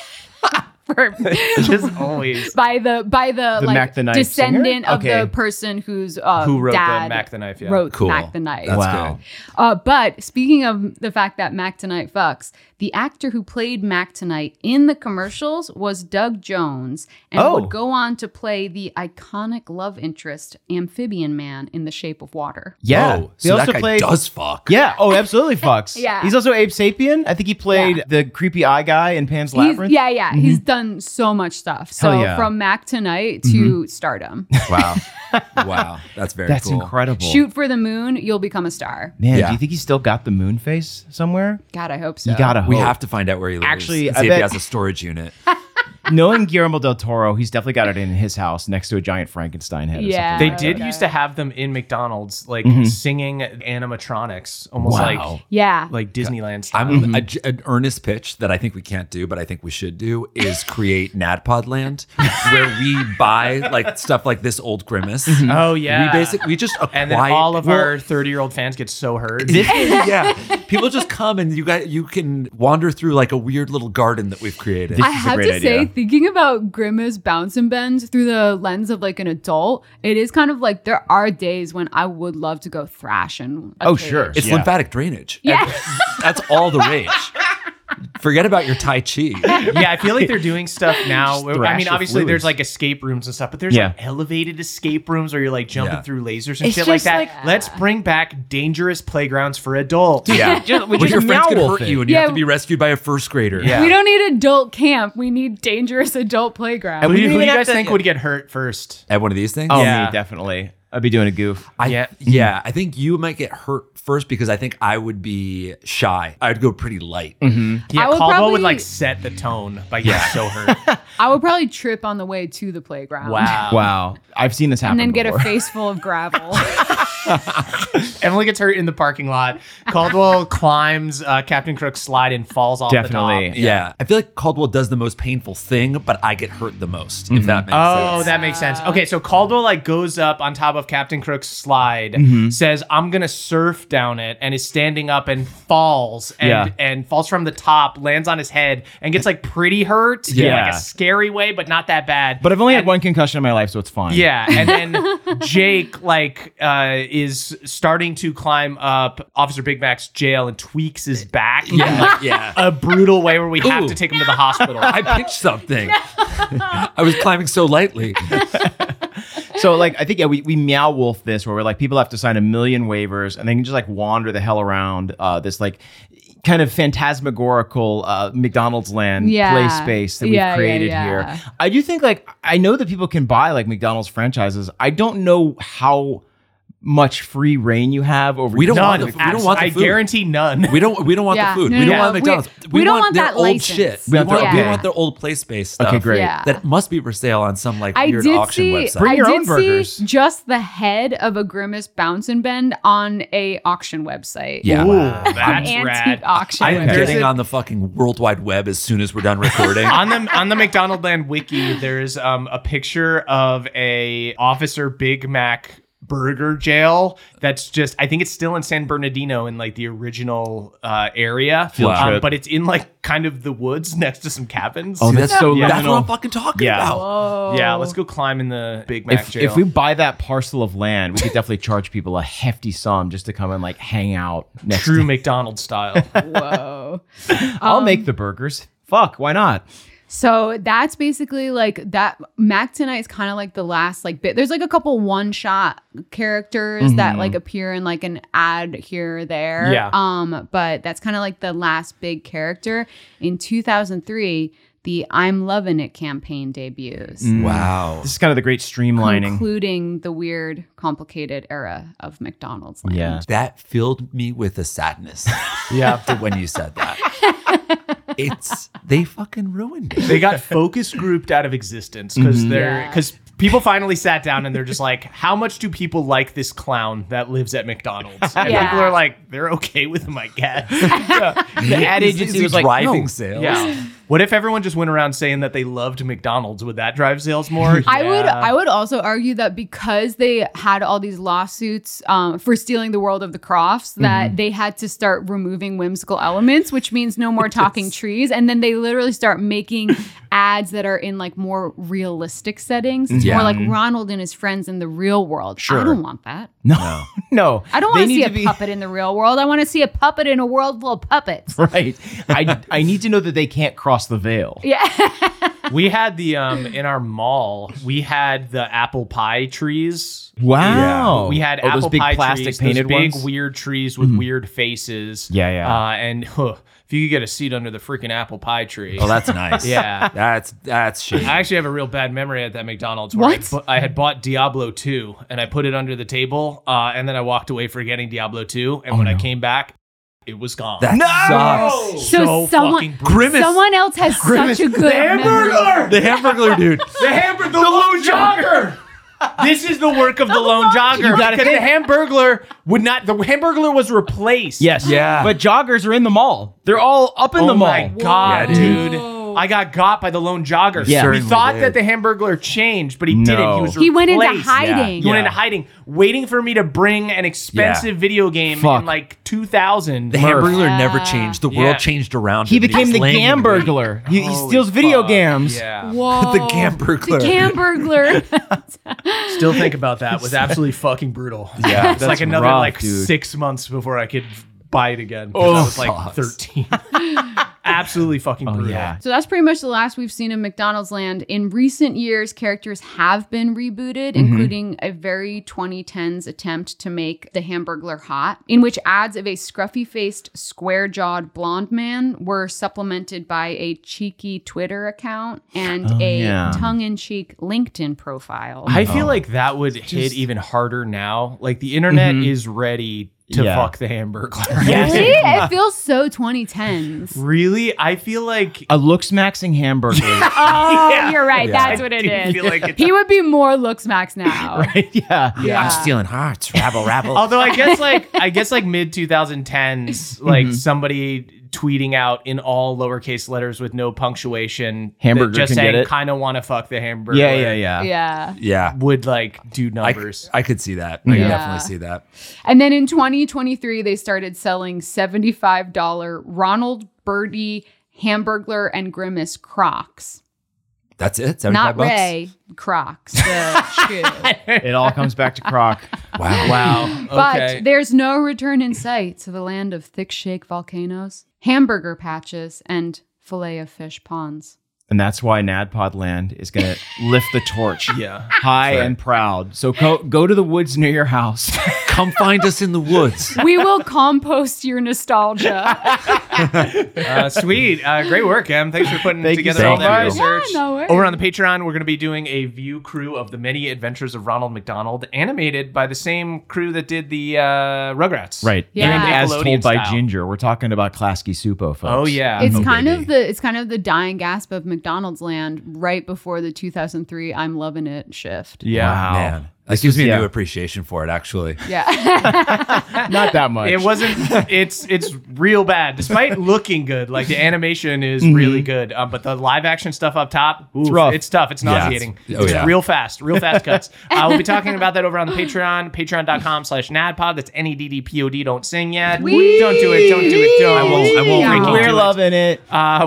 Speaker 2: Just always.
Speaker 4: by the like
Speaker 3: Mac the Knife
Speaker 4: descendant
Speaker 3: singer?
Speaker 4: of
Speaker 3: Okay.
Speaker 4: the person whose
Speaker 2: Who wrote the
Speaker 4: dad
Speaker 2: Mac the Knife, yeah.
Speaker 4: wrote
Speaker 5: Cool.
Speaker 4: Mac the Knife.
Speaker 5: That's
Speaker 3: Wow.
Speaker 5: good.
Speaker 4: But speaking of the fact that Mac Tonight fucks, the actor who played Mac Tonight in the commercials was Doug Jones and
Speaker 3: Oh.
Speaker 4: would go on to play the iconic love interest Amphibian Man in The Shape of Water.
Speaker 3: Yeah.
Speaker 5: Oh, so that guy does fuck.
Speaker 3: Yeah. Oh, absolutely fucks.
Speaker 4: Yeah.
Speaker 3: He's also Abe Sapien. I think he played
Speaker 4: Yeah.
Speaker 3: the creepy eye guy in Pan's
Speaker 4: He's,
Speaker 3: Labyrinth.
Speaker 4: yeah. He's done so much stuff. So
Speaker 3: Hell yeah.
Speaker 4: from Mac Tonight to stardom.
Speaker 5: Wow. Wow. That's very
Speaker 3: That's
Speaker 5: cool.
Speaker 3: incredible.
Speaker 4: Shoot for the moon, you'll become a star.
Speaker 3: Man,
Speaker 5: Yeah.
Speaker 3: do you think he's still got the moon face somewhere?
Speaker 4: God, I hope so.
Speaker 3: You gotta hope.
Speaker 5: We have to find out where he lives.
Speaker 3: Actually,
Speaker 5: and
Speaker 3: I
Speaker 5: see if
Speaker 3: bet-
Speaker 5: he has a storage unit.
Speaker 3: Knowing Guillermo del Toro, he's definitely got it in his house next to a giant Frankenstein head.
Speaker 4: Yeah.
Speaker 3: Or
Speaker 2: They
Speaker 3: something.
Speaker 2: did used to have them in McDonald's, like singing animatronics, almost
Speaker 3: Wow.
Speaker 4: Yeah.
Speaker 2: like Disneyland style.
Speaker 5: I'm an earnest pitch that I think we can't do, but I think we should do is create Nadpod Land, where we buy like stuff like this old Grimace.
Speaker 2: Oh yeah.
Speaker 5: We just acquire,
Speaker 2: and then all of our 30-year-old fans get so hurt.
Speaker 5: yeah. People just come and you can wander through like a weird little garden that we've created.
Speaker 4: I
Speaker 3: is a
Speaker 4: have
Speaker 3: great
Speaker 4: to say,
Speaker 3: idea.
Speaker 4: thinking about Grimace bounce and bends through the lens of like an adult, it is kind of like there are days when I would love to go thrash in a
Speaker 3: Oh,
Speaker 4: cage.
Speaker 3: sure.
Speaker 5: It's
Speaker 3: Yeah.
Speaker 5: lymphatic drainage.
Speaker 4: Yeah.
Speaker 5: And that's all the rage. Forget about your Tai Chi.
Speaker 2: Yeah, I feel like they're doing stuff now. I
Speaker 3: thrash
Speaker 2: mean,
Speaker 3: your
Speaker 2: obviously there's
Speaker 3: fluids.
Speaker 2: like escape rooms and stuff, but there's
Speaker 3: Yeah.
Speaker 2: like elevated escape rooms where you're like jumping
Speaker 5: Yeah.
Speaker 2: through lasers and
Speaker 3: It's
Speaker 2: shit like
Speaker 3: just
Speaker 2: that.
Speaker 3: like-
Speaker 2: Let's bring back dangerous playgrounds for adults.
Speaker 5: Yeah.
Speaker 3: Which
Speaker 5: Where
Speaker 3: is
Speaker 5: your
Speaker 3: a
Speaker 5: friends could
Speaker 3: Meow
Speaker 5: hurt
Speaker 3: Wolf
Speaker 5: you
Speaker 3: thing.
Speaker 5: and you
Speaker 4: Yeah.
Speaker 5: have to be rescued by a first grader.
Speaker 2: Yeah.
Speaker 4: We don't need adult camp. We need dangerous adult playground.
Speaker 2: Who do you
Speaker 3: even have
Speaker 2: guys
Speaker 3: to-
Speaker 2: think would get hurt first?
Speaker 5: At one of these things?
Speaker 3: Oh,
Speaker 2: Yeah.
Speaker 3: me, definitely. I'd be doing a goof.
Speaker 5: Yeah, I think you might get hurt first because I think I would be shy. I'd go pretty light.
Speaker 2: Yeah,
Speaker 4: I would
Speaker 2: Caldwell
Speaker 4: probably-
Speaker 2: would like set the tone by getting so hurt.
Speaker 4: I would probably trip on the way to the playground.
Speaker 2: Wow.
Speaker 3: Wow. I've seen this happen
Speaker 4: And then get a
Speaker 3: before.
Speaker 4: face full of gravel.
Speaker 2: Emily gets hurt in the parking lot. Caldwell climbs Captain Crook's slide and falls off
Speaker 3: Definitely.
Speaker 2: the top.
Speaker 5: Yeah. I feel like Caldwell does the most painful thing, but I get hurt the most, if that makes
Speaker 2: Oh,
Speaker 5: sense.
Speaker 2: that makes sense. Okay, so Caldwell like goes up on top of Captain Crook's slide, says, "I'm gonna surf down it," and is standing up and falls and falls from the top, lands on his head, and gets like pretty hurt in
Speaker 3: Yeah.
Speaker 2: like a scary way, but not that bad.
Speaker 3: But I've only had one concussion in my life, so it's fine.
Speaker 2: Yeah, and then Jake like is starting to climb up Officer Big Mac's jail and tweaks his back in like
Speaker 5: Yeah.
Speaker 2: a brutal way where we have
Speaker 5: Ooh.
Speaker 2: to take him to the hospital.
Speaker 5: I pinched something. I was climbing so lightly.
Speaker 3: So like I think we Meow Wolf this where we're like people have to sign 1 million waivers and they can just like wander the hell around this like kind of phantasmagorical McDonald's land
Speaker 4: Yeah.
Speaker 3: play space that we've
Speaker 4: Yeah,
Speaker 3: created
Speaker 4: yeah.
Speaker 3: here. I do think like I know that people can buy like McDonald's franchises. I don't know how much free reign you have over
Speaker 5: We don't want
Speaker 2: None.
Speaker 5: the- we don't want the
Speaker 2: I
Speaker 5: food.
Speaker 2: guarantee none.
Speaker 5: We don't want
Speaker 4: Yeah.
Speaker 5: the food.
Speaker 4: No,
Speaker 5: we don't
Speaker 4: no.
Speaker 5: want McDonald's.
Speaker 4: We don't want
Speaker 5: their
Speaker 4: that
Speaker 5: old
Speaker 4: license.
Speaker 5: shit.
Speaker 3: We want
Speaker 4: their-
Speaker 5: We
Speaker 4: yeah.
Speaker 5: want their old play space stuff.
Speaker 3: Okay, great.
Speaker 4: Yeah.
Speaker 5: That must be for sale on some like
Speaker 4: I
Speaker 5: weird
Speaker 4: did
Speaker 5: auction
Speaker 4: see.
Speaker 5: website.
Speaker 3: Bring
Speaker 4: I
Speaker 3: your
Speaker 4: did
Speaker 3: own burgers.
Speaker 4: see just the head of a Grimace bounce and bend on a auction website.
Speaker 5: Yeah.
Speaker 2: Ooh, that's
Speaker 4: An
Speaker 2: rad.
Speaker 4: antique auction.
Speaker 5: I am
Speaker 4: website.
Speaker 2: There's
Speaker 5: getting
Speaker 2: a-
Speaker 5: on the fucking World Wide Web as soon as we're done recording.
Speaker 2: on the McDonald Land wiki, there's a picture of a Officer Big Mac burger jail that's just I think it's still in San Bernardino in like the original area.
Speaker 5: Wow.
Speaker 3: trip.
Speaker 2: But it's in like kind of the woods next to some cabins.
Speaker 3: Oh, that's so
Speaker 5: That's
Speaker 3: liminal.
Speaker 5: what I'm fucking talking
Speaker 3: Yeah.
Speaker 5: about.
Speaker 4: Whoa.
Speaker 2: Yeah, let's go climb in the Big Mac jail.
Speaker 3: If we buy that parcel of land, we could definitely charge people a hefty sum just to come and like hang out next
Speaker 2: True
Speaker 3: to
Speaker 2: McDonald's style.
Speaker 4: Whoa.
Speaker 3: I'll make the burgers. Fuck, why not?
Speaker 4: So that's basically like that. Mac Tonight is kind of like the last like bit. There's like a couple one shot characters that like appear in like an ad here or there.
Speaker 2: Yeah.
Speaker 4: But that's kind of like the last big character. In 2003, the I'm Lovin' It campaign debuts,
Speaker 5: Wow.
Speaker 3: This is kind of the great streamlining.
Speaker 4: including the weird, complicated era of McDonald's land.
Speaker 3: Yeah.
Speaker 5: That filled me with a sadness.
Speaker 2: Yeah.
Speaker 5: When you said that. They fucking ruined it.
Speaker 2: They got focus grouped out of existence because
Speaker 4: Yeah.
Speaker 2: People finally sat down and they're just like, how much do people like this clown that lives at McDonald's? And
Speaker 4: Yeah.
Speaker 2: people are like, they're okay with him, I guess.
Speaker 3: The ad
Speaker 5: Is
Speaker 3: agency
Speaker 5: he
Speaker 3: was like,
Speaker 5: driving
Speaker 3: no.
Speaker 5: sales?
Speaker 2: Yeah. What if everyone just went around saying that they loved McDonald's? Would that drive sales more?
Speaker 4: I would also argue that because they had all these lawsuits for stealing the world of the Crofts, that they had to start removing whimsical elements, which means no more talking trees. And then they literally start making ads that are in like more realistic settings. It's more like Ronald and his friends in the real world. I don't want that.
Speaker 3: No, no.
Speaker 4: I don't
Speaker 3: They
Speaker 4: want to
Speaker 3: need
Speaker 4: see a puppet in the real world. I want to see a puppet in a world full of puppets.
Speaker 3: Right. I need to know that they can't cross the veil.
Speaker 4: Yeah.
Speaker 2: We had the in our mall, we had the apple pie trees.
Speaker 3: Wow.
Speaker 2: We had
Speaker 3: those
Speaker 2: apple
Speaker 3: big
Speaker 2: pie
Speaker 3: plastic
Speaker 2: trees,
Speaker 3: painted
Speaker 2: those big
Speaker 3: ones.
Speaker 2: weird trees with weird faces.
Speaker 3: Yeah.
Speaker 2: And if you could get a seat under the freaking apple pie tree.
Speaker 5: Oh, that's nice.
Speaker 2: Yeah.
Speaker 5: That's shady.
Speaker 2: I actually have a real bad memory at that McDonald's where
Speaker 4: What?
Speaker 2: I had bought Diablo 2 and I put it under the table and then I walked away forgetting Diablo 2. And when I came back, it was gone.
Speaker 5: That sucks.
Speaker 4: So
Speaker 2: fucking brutal.
Speaker 5: Grimace.
Speaker 4: someone else has such a good memory.
Speaker 5: The Hamburglar dude.
Speaker 2: The lone jogger. This is the work of the lone jogger.
Speaker 3: gotta
Speaker 2: Because the
Speaker 3: think.
Speaker 2: Hamburglar would not. The Hamburglar was replaced.
Speaker 3: Yes.
Speaker 5: Yeah.
Speaker 3: But joggers are in the mall. They're all up in
Speaker 2: Oh
Speaker 3: the mall.
Speaker 2: my god,
Speaker 5: Yeah, dude.
Speaker 2: dude! I got got by the lone jogger.
Speaker 3: Yeah.
Speaker 2: We
Speaker 5: Certainly
Speaker 2: thought
Speaker 5: did.
Speaker 2: that the Hamburglar changed, but he
Speaker 3: No.
Speaker 2: didn't. He was
Speaker 4: He went into
Speaker 2: replaced.
Speaker 4: hiding.
Speaker 2: He went into hiding, waiting for me to bring an expensive video game
Speaker 3: Fuck.
Speaker 2: in like 2000.
Speaker 5: The Hamburglar never changed. The
Speaker 2: Yeah.
Speaker 5: world changed around
Speaker 3: He
Speaker 5: him.
Speaker 3: became
Speaker 5: was
Speaker 3: the
Speaker 5: laying in wait.
Speaker 3: Gamburglar. He steals video games.
Speaker 2: Yeah.
Speaker 4: Whoa.
Speaker 5: The Gamburglar.
Speaker 4: The Gamburglar.
Speaker 2: Still think about that. It was absolutely fucking brutal.
Speaker 5: Yeah.
Speaker 2: It's like
Speaker 3: That's
Speaker 2: another
Speaker 3: rough,
Speaker 2: like
Speaker 3: dude.
Speaker 2: 6 months before I could buy it again. Oh, I was like
Speaker 5: sucks.
Speaker 2: 13. Absolutely fucking brutal.
Speaker 3: yeah.
Speaker 4: So that's pretty much the last we've seen of McDonald's Land. In recent years, characters have been rebooted, including a very 2010s attempt to make the Hamburglar hot, in which ads of a scruffy-faced, square-jawed blonde man were supplemented by a cheeky Twitter account and a
Speaker 3: yeah.
Speaker 4: tongue-in-cheek LinkedIn profile.
Speaker 2: I feel like that would hit even harder now. Like the internet is ready to
Speaker 3: Yeah.
Speaker 2: fuck the Hamburglar.
Speaker 4: Really? It feels so 2010s.
Speaker 2: Really? I feel like
Speaker 3: A looks-maxing hamburger.
Speaker 4: Oh, you're right. That's what it
Speaker 2: do
Speaker 4: is.
Speaker 2: feel like it's
Speaker 4: He would be more looks max now.
Speaker 3: Right? Yeah.
Speaker 4: Yeah.
Speaker 5: I'm stealing hearts. Rabble, rabble.
Speaker 2: although I guess like mid 2010s, like somebody tweeting out in all lowercase letters with no punctuation,
Speaker 3: Hamburger
Speaker 2: just
Speaker 3: can
Speaker 2: saying
Speaker 3: get it.
Speaker 2: kind of want to fuck the Hamburger.
Speaker 3: Yeah.
Speaker 4: Yeah.
Speaker 5: yeah.
Speaker 2: Would like do numbers.
Speaker 5: I could see that. I could
Speaker 4: Yeah.
Speaker 5: definitely see that.
Speaker 4: And then in 2023, they started selling $75 Ronald Birdie Hamburglar and Grimace Crocs.
Speaker 5: That's it? 75
Speaker 4: Not
Speaker 5: bucks?
Speaker 4: Ray, Crocs, the shoe.
Speaker 3: It all comes back to Croc.
Speaker 5: Wow.
Speaker 2: Wow.
Speaker 4: But
Speaker 2: Okay.
Speaker 4: there's no return in sight to the land of thick shake volcanoes, hamburger patches, and fillet of fish ponds.
Speaker 3: And that's why NADPOD Land is going to lift the torch
Speaker 2: Yeah.
Speaker 3: high and proud. So go to the woods near your house.
Speaker 5: Come find us in the woods.
Speaker 4: We will compost your nostalgia.
Speaker 2: Sweet. Great work, Em. Thanks for putting
Speaker 3: Thank you
Speaker 2: together
Speaker 3: so
Speaker 2: all that
Speaker 3: much.
Speaker 2: research.
Speaker 4: Yeah, no worries.
Speaker 2: Over on the Patreon, we're going to be doing a view crew of the many adventures of Ronald McDonald, animated by the same crew that did the Rugrats.
Speaker 3: Right.
Speaker 4: Yeah.
Speaker 3: And as
Speaker 2: Nickelodeon
Speaker 3: told by
Speaker 2: style.
Speaker 3: Ginger. We're talking about Klasky Supo, folks.
Speaker 2: Oh, yeah.
Speaker 4: It's
Speaker 5: Oh,
Speaker 4: kind
Speaker 5: baby.
Speaker 4: of the dying gasp of McDonald's Land right before the 2003 I'm loving it shift.
Speaker 2: Yeah.
Speaker 3: Wow.
Speaker 5: Man. That gives me a
Speaker 3: yeah.
Speaker 5: new appreciation for it, actually.
Speaker 4: Yeah.
Speaker 3: Not that much.
Speaker 2: It wasn't. It's real bad, despite looking good. Like the animation is really good, but the live action stuff up top, oof,
Speaker 3: rough.
Speaker 2: it's tough. It's nauseating.
Speaker 5: Oh,
Speaker 2: It's
Speaker 5: yeah.
Speaker 2: real fast cuts. We'll be talking about that over on the Patreon, patreon.com/NADPOD. That's NEDDPOD. Don't sing yet.
Speaker 4: Whee!
Speaker 2: Don't do it. Don't do it. Don't.
Speaker 5: I won't
Speaker 4: Yeah.
Speaker 5: freaking
Speaker 3: We're
Speaker 5: do it.
Speaker 3: loving it.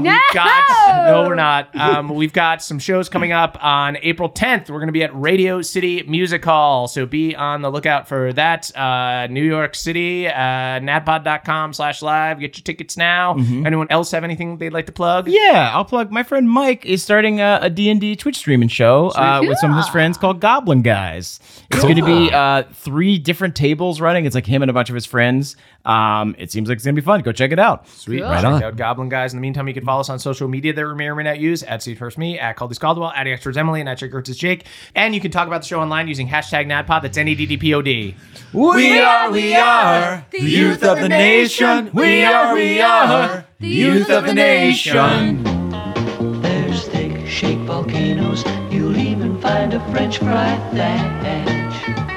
Speaker 2: We're not. We've got some shows coming up on April 10th. We're going to be at Radio City Music Hall, so be on the lookout for that. New York City, nadpod.com/live. Get your tickets now. Anyone else have anything they'd like to plug?
Speaker 3: Yeah, I'll plug. My friend Mike is starting a D&D Twitch streaming show with some of his friends called Goblin Guys. It's going to be 3 different tables running. It's like him and a bunch of his friends. It seems like it's going to be fun. Go check it out.
Speaker 2: Sweet.
Speaker 4: Cool.
Speaker 2: Right on. Check out Goblin Guys. In the meantime, you can follow us on social media that we may or may not use, at @SeedFirstMe, at Caldy's Caldwell, at Experts Emily, and at Jake Jake. And you can talk about the show online using #NADPOD. That's NEDDPOD.
Speaker 5: We are the youth of the nation. We are the youth of the nation.
Speaker 7: There's thick shake volcanoes. You'll even find a French fry thatch.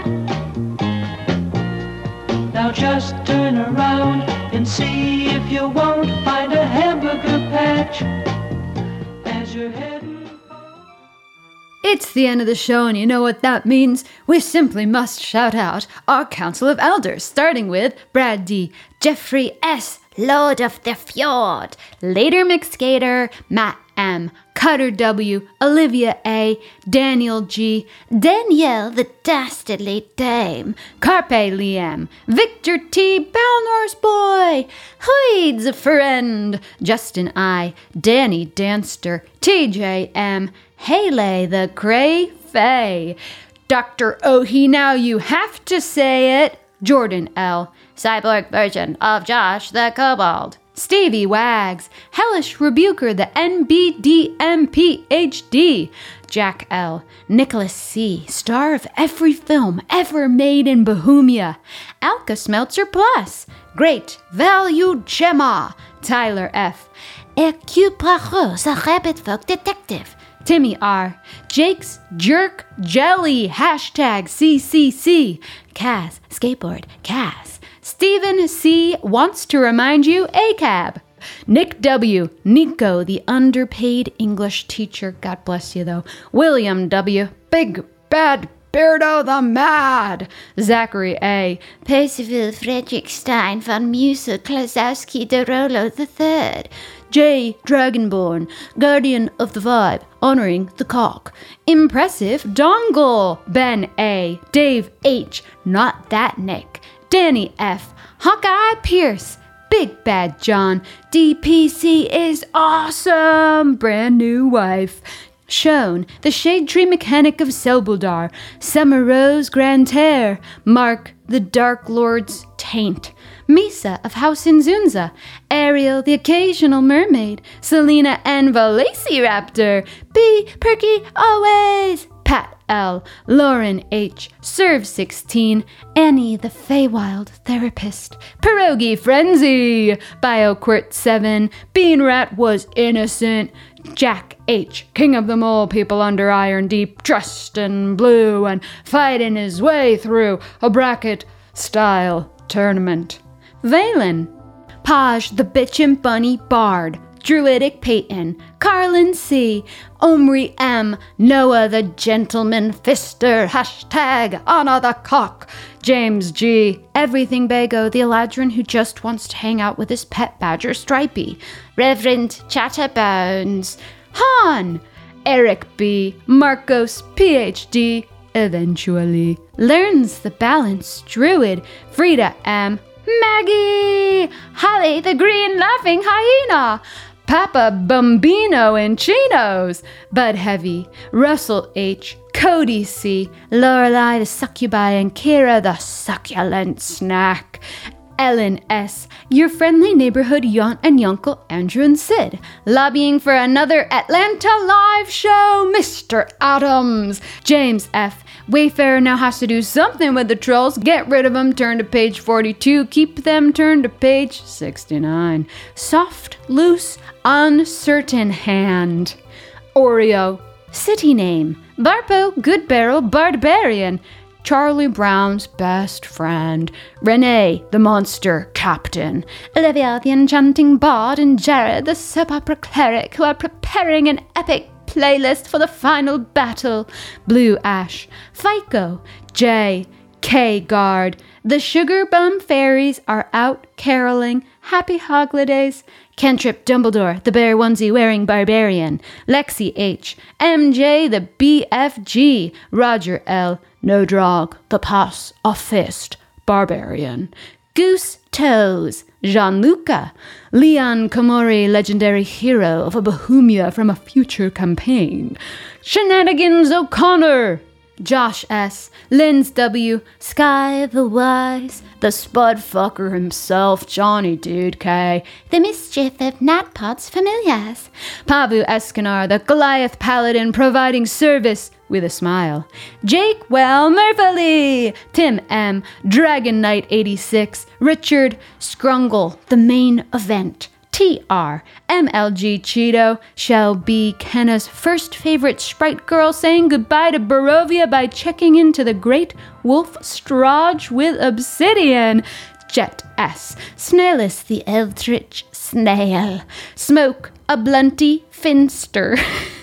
Speaker 7: Now just turn around and see if you won't find a hamburger patch as you're heading.
Speaker 4: It's the end of the show, and you know what that means? We simply must shout out our Council of Elders, starting with Brad D, Jeffrey S, Lord of the Fjord, Later McSkater, Matt M, Cutter W, Olivia A, Daniel G, Danielle the Dastardly Dame, Carpe Liam, Victor T, Balnor's Boy, Hoid's a Friend, Justin I, Danny Danster, TJ M, Haley the Cray Faye, Dr. Ohi, now you have to say it, Jordan L, Cyborg version of Josh the Kobold, Stevie Wags, Hellish Rebuker the NBDM PhD, Jack L, Nicholas C, star of every film ever made in Bohemia, Alka Smeltzer Plus, Great Value Gemma, Tyler F, Hercule Poirot, the Rabbit Folk Detective, Timmy R, Jake's Jerk Jelly, hashtag CCC, Kaz, Skateboard, Kaz, Stephen C wants to remind you ACAB, Nick W, Nico, the underpaid English teacher, God bless you though, William W, Big Bad Beardo the Mad, Zachary A, Percival Frederickstein von Musa Klazowski de Rolo III, J. Dragonborn, Guardian of the Vibe, honoring the cock. Impressive Dongle, Ben A, Dave H, not that Nick, Danny F, Hawkeye Pierce, Big Bad John, DPC is awesome, brand new wife. Shown, the Shade Tree Mechanic of Selbuldar, Summer Rose Grantaire, Mark the Dark Lord's Taint, Misa of House Inzunza, Ariel the Occasional Mermaid, Selena N. Velociraptor, B. Perky Always, Pat L, Lauren H, Serve 16, Annie the Feywild Therapist, Pierogi Frenzy, BioQuirt 7, Bean Rat was innocent, Jack H, King of them all, people under Iron Deep, dressed in blue and fighting his way through a bracket-style tournament. Valen, Paj the Bitchin' Bunny Bard, Druidic Peyton, Carlin C, Omri M, Noah the Gentleman Fister, hashtag Anna the Cock, James G, Everything Bago, the Eladrin who just wants to hang out with his pet badger Stripey, Reverend Chatterbones, Han, Eric B, Marcos PhD, eventually, Learns the Balance Druid, Frida M, Maggie, Holly the Green Laughing Hyena, Papa Bambino in Chinos, Bud Heavy, Russell H, Cody C, Lorelei the Succubi, and Kira the Succulent Snack. Ellen S, your friendly neighborhood aunt and uncle Andrew and Sid, lobbying for another Atlanta live show, Mr. Adams. James F, Wayfarer now has to do something with the trolls. Get rid of them, turn to page 42, keep them, turn to page 69. Soft, loose, uncertain hand. Oreo, city name, Barpo, Good Barrel, Barbarian, Charlie Brown's best friend, Renee, the monster captain, Olivia, the enchanting bard, and Jared, the soap opera cleric, who are preparing an epic playlist for the final battle. Blue Ash, FICO, J, K Guard, the Sugar Bum Fairies are out caroling. Happy holidays. Cantrip Dumbledore, the bear onesie wearing barbarian. Lexi H, MJ, the BFG, Roger L, No Drog, the Pass of Fist, barbarian. Goose Toes, Gianluca, Leon Komori, legendary hero of a Bohemia from a future campaign. Shenanigans O'Connor, Josh S, Linz W, Sky the Wise, the Spud Fucker himself, Johnny Dude K, the Mischief of Natpot's Familias, Pavu Escanar, the Goliath Paladin providing service with a smile, Jake Well Murphy, Tim M, Dragon Knight 86, Richard Scrungle, the main event, TR, MLG Cheeto shall be Kenna's first favorite sprite girl, saying goodbye to Barovia by checking into the Great Wolf Strage with Obsidian. Jet S, Snailus the Eldritch Snail, Smoke a Blunty Finster.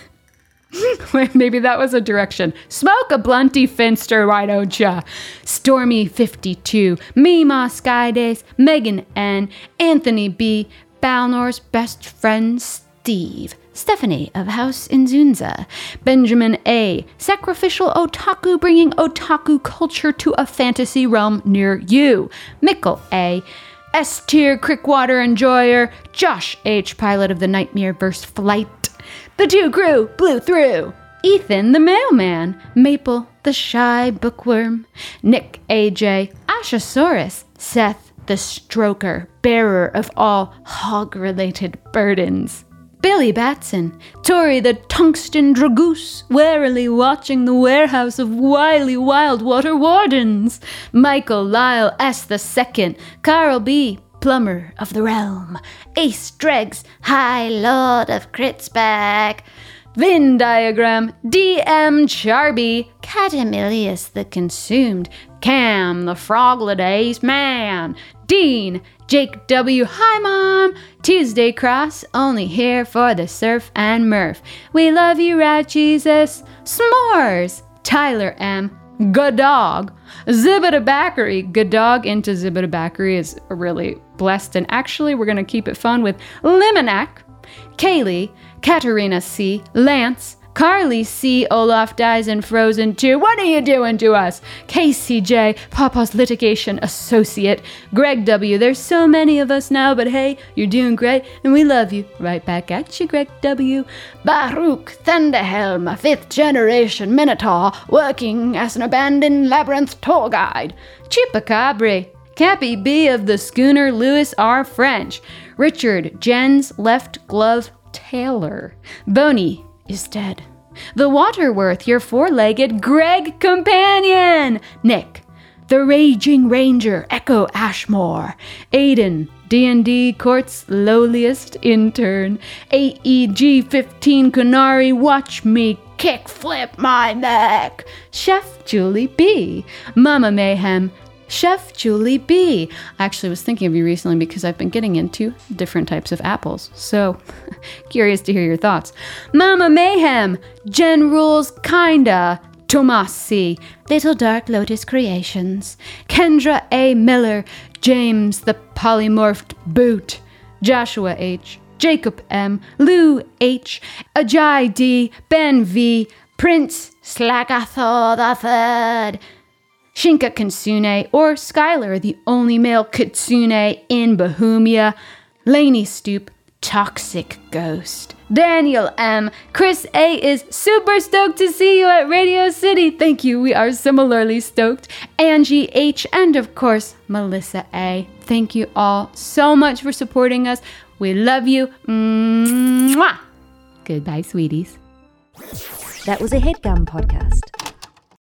Speaker 4: Wait, maybe that was a direction. Smoke a Blunty Finster, why don't ya? Stormy 52, Mima Skydays, Megan N, Anthony B, Balnor's best friend Steve, Stephanie of House Inzunza, Benjamin A, Sacrificial Otaku bringing otaku culture to a fantasy realm near you, Mickle A, S-tier Crickwater enjoyer, Josh H, pilot of the Nightmare Verse flight, The Two Crew blew through, Ethan the mailman, Maple the shy bookworm, Nick AJ, Ashosaurus, Seth the stroker, bearer of all hog-related burdens, Billy Batson, Tori the tungsten dragoose, warily watching the warehouse of wily wildwater wardens, Michael Lyle S. II, Carl B., plumber of the realm, Ace Dregs, High Lord of Kritzbag, Venn Diagram, DM Charby, Catamilius the Consumed, Cam the Froglet Ace Man, Dean, Jake W. Hi Mom, Tuesday Cross, only here for the surf and murph. We love you, Rat Jesus, S'mores, Tyler M, Good Dog, Zibidabackery. Good Dog into Zibidabackery is really blessed, and actually we're going to keep it fun with Limonac, Kaylee, Katarina C, Lance, Carly C, Olaf dies in Frozen 2. What are you doing to us? KCJ, Papa's litigation associate. Greg W, there's so many of us now, but hey, you're doing great, and we love you. Right back at you, Greg W. Baruch Thunderhelm, a 5th generation Minotaur, working as an abandoned labyrinth tour guide. Chupacabra, Cappy B of the schooner Louis R. French. Richard, Jen's left glove Taylor. Boney is dead. The Waterworth, your 4-legged Greg companion. Nick, the Raging Ranger, Echo Ashmore. Aiden, D&D Court's lowliest intern. AEG-15 Kunari, watch me kick flip my neck. Chef Julie B. Mama Mayhem, Chef Julie B. I actually was thinking of you recently because I've been getting into different types of apples. So, curious to hear your thoughts. Mama Mayhem, Jen Rules Kinda, Tomas C, Little Dark Lotus Creations, Kendra A. Miller, James the Polymorphed Boot, Joshua H, Jacob M, Lou H, Ajay D, Ben V, Prince Slagathor the III, Shinka Kitsune, or Skylar, the only male kitsune in Bohemia, Lainey Stoop, Toxic Ghost, Daniel M, Chris A is super stoked to see you at Radio City. Thank you, we are similarly stoked. Angie H, and of course, Melissa A. Thank you all so much for supporting us. We love you. Mwah! Goodbye, sweeties.
Speaker 9: That was a HeadGum podcast.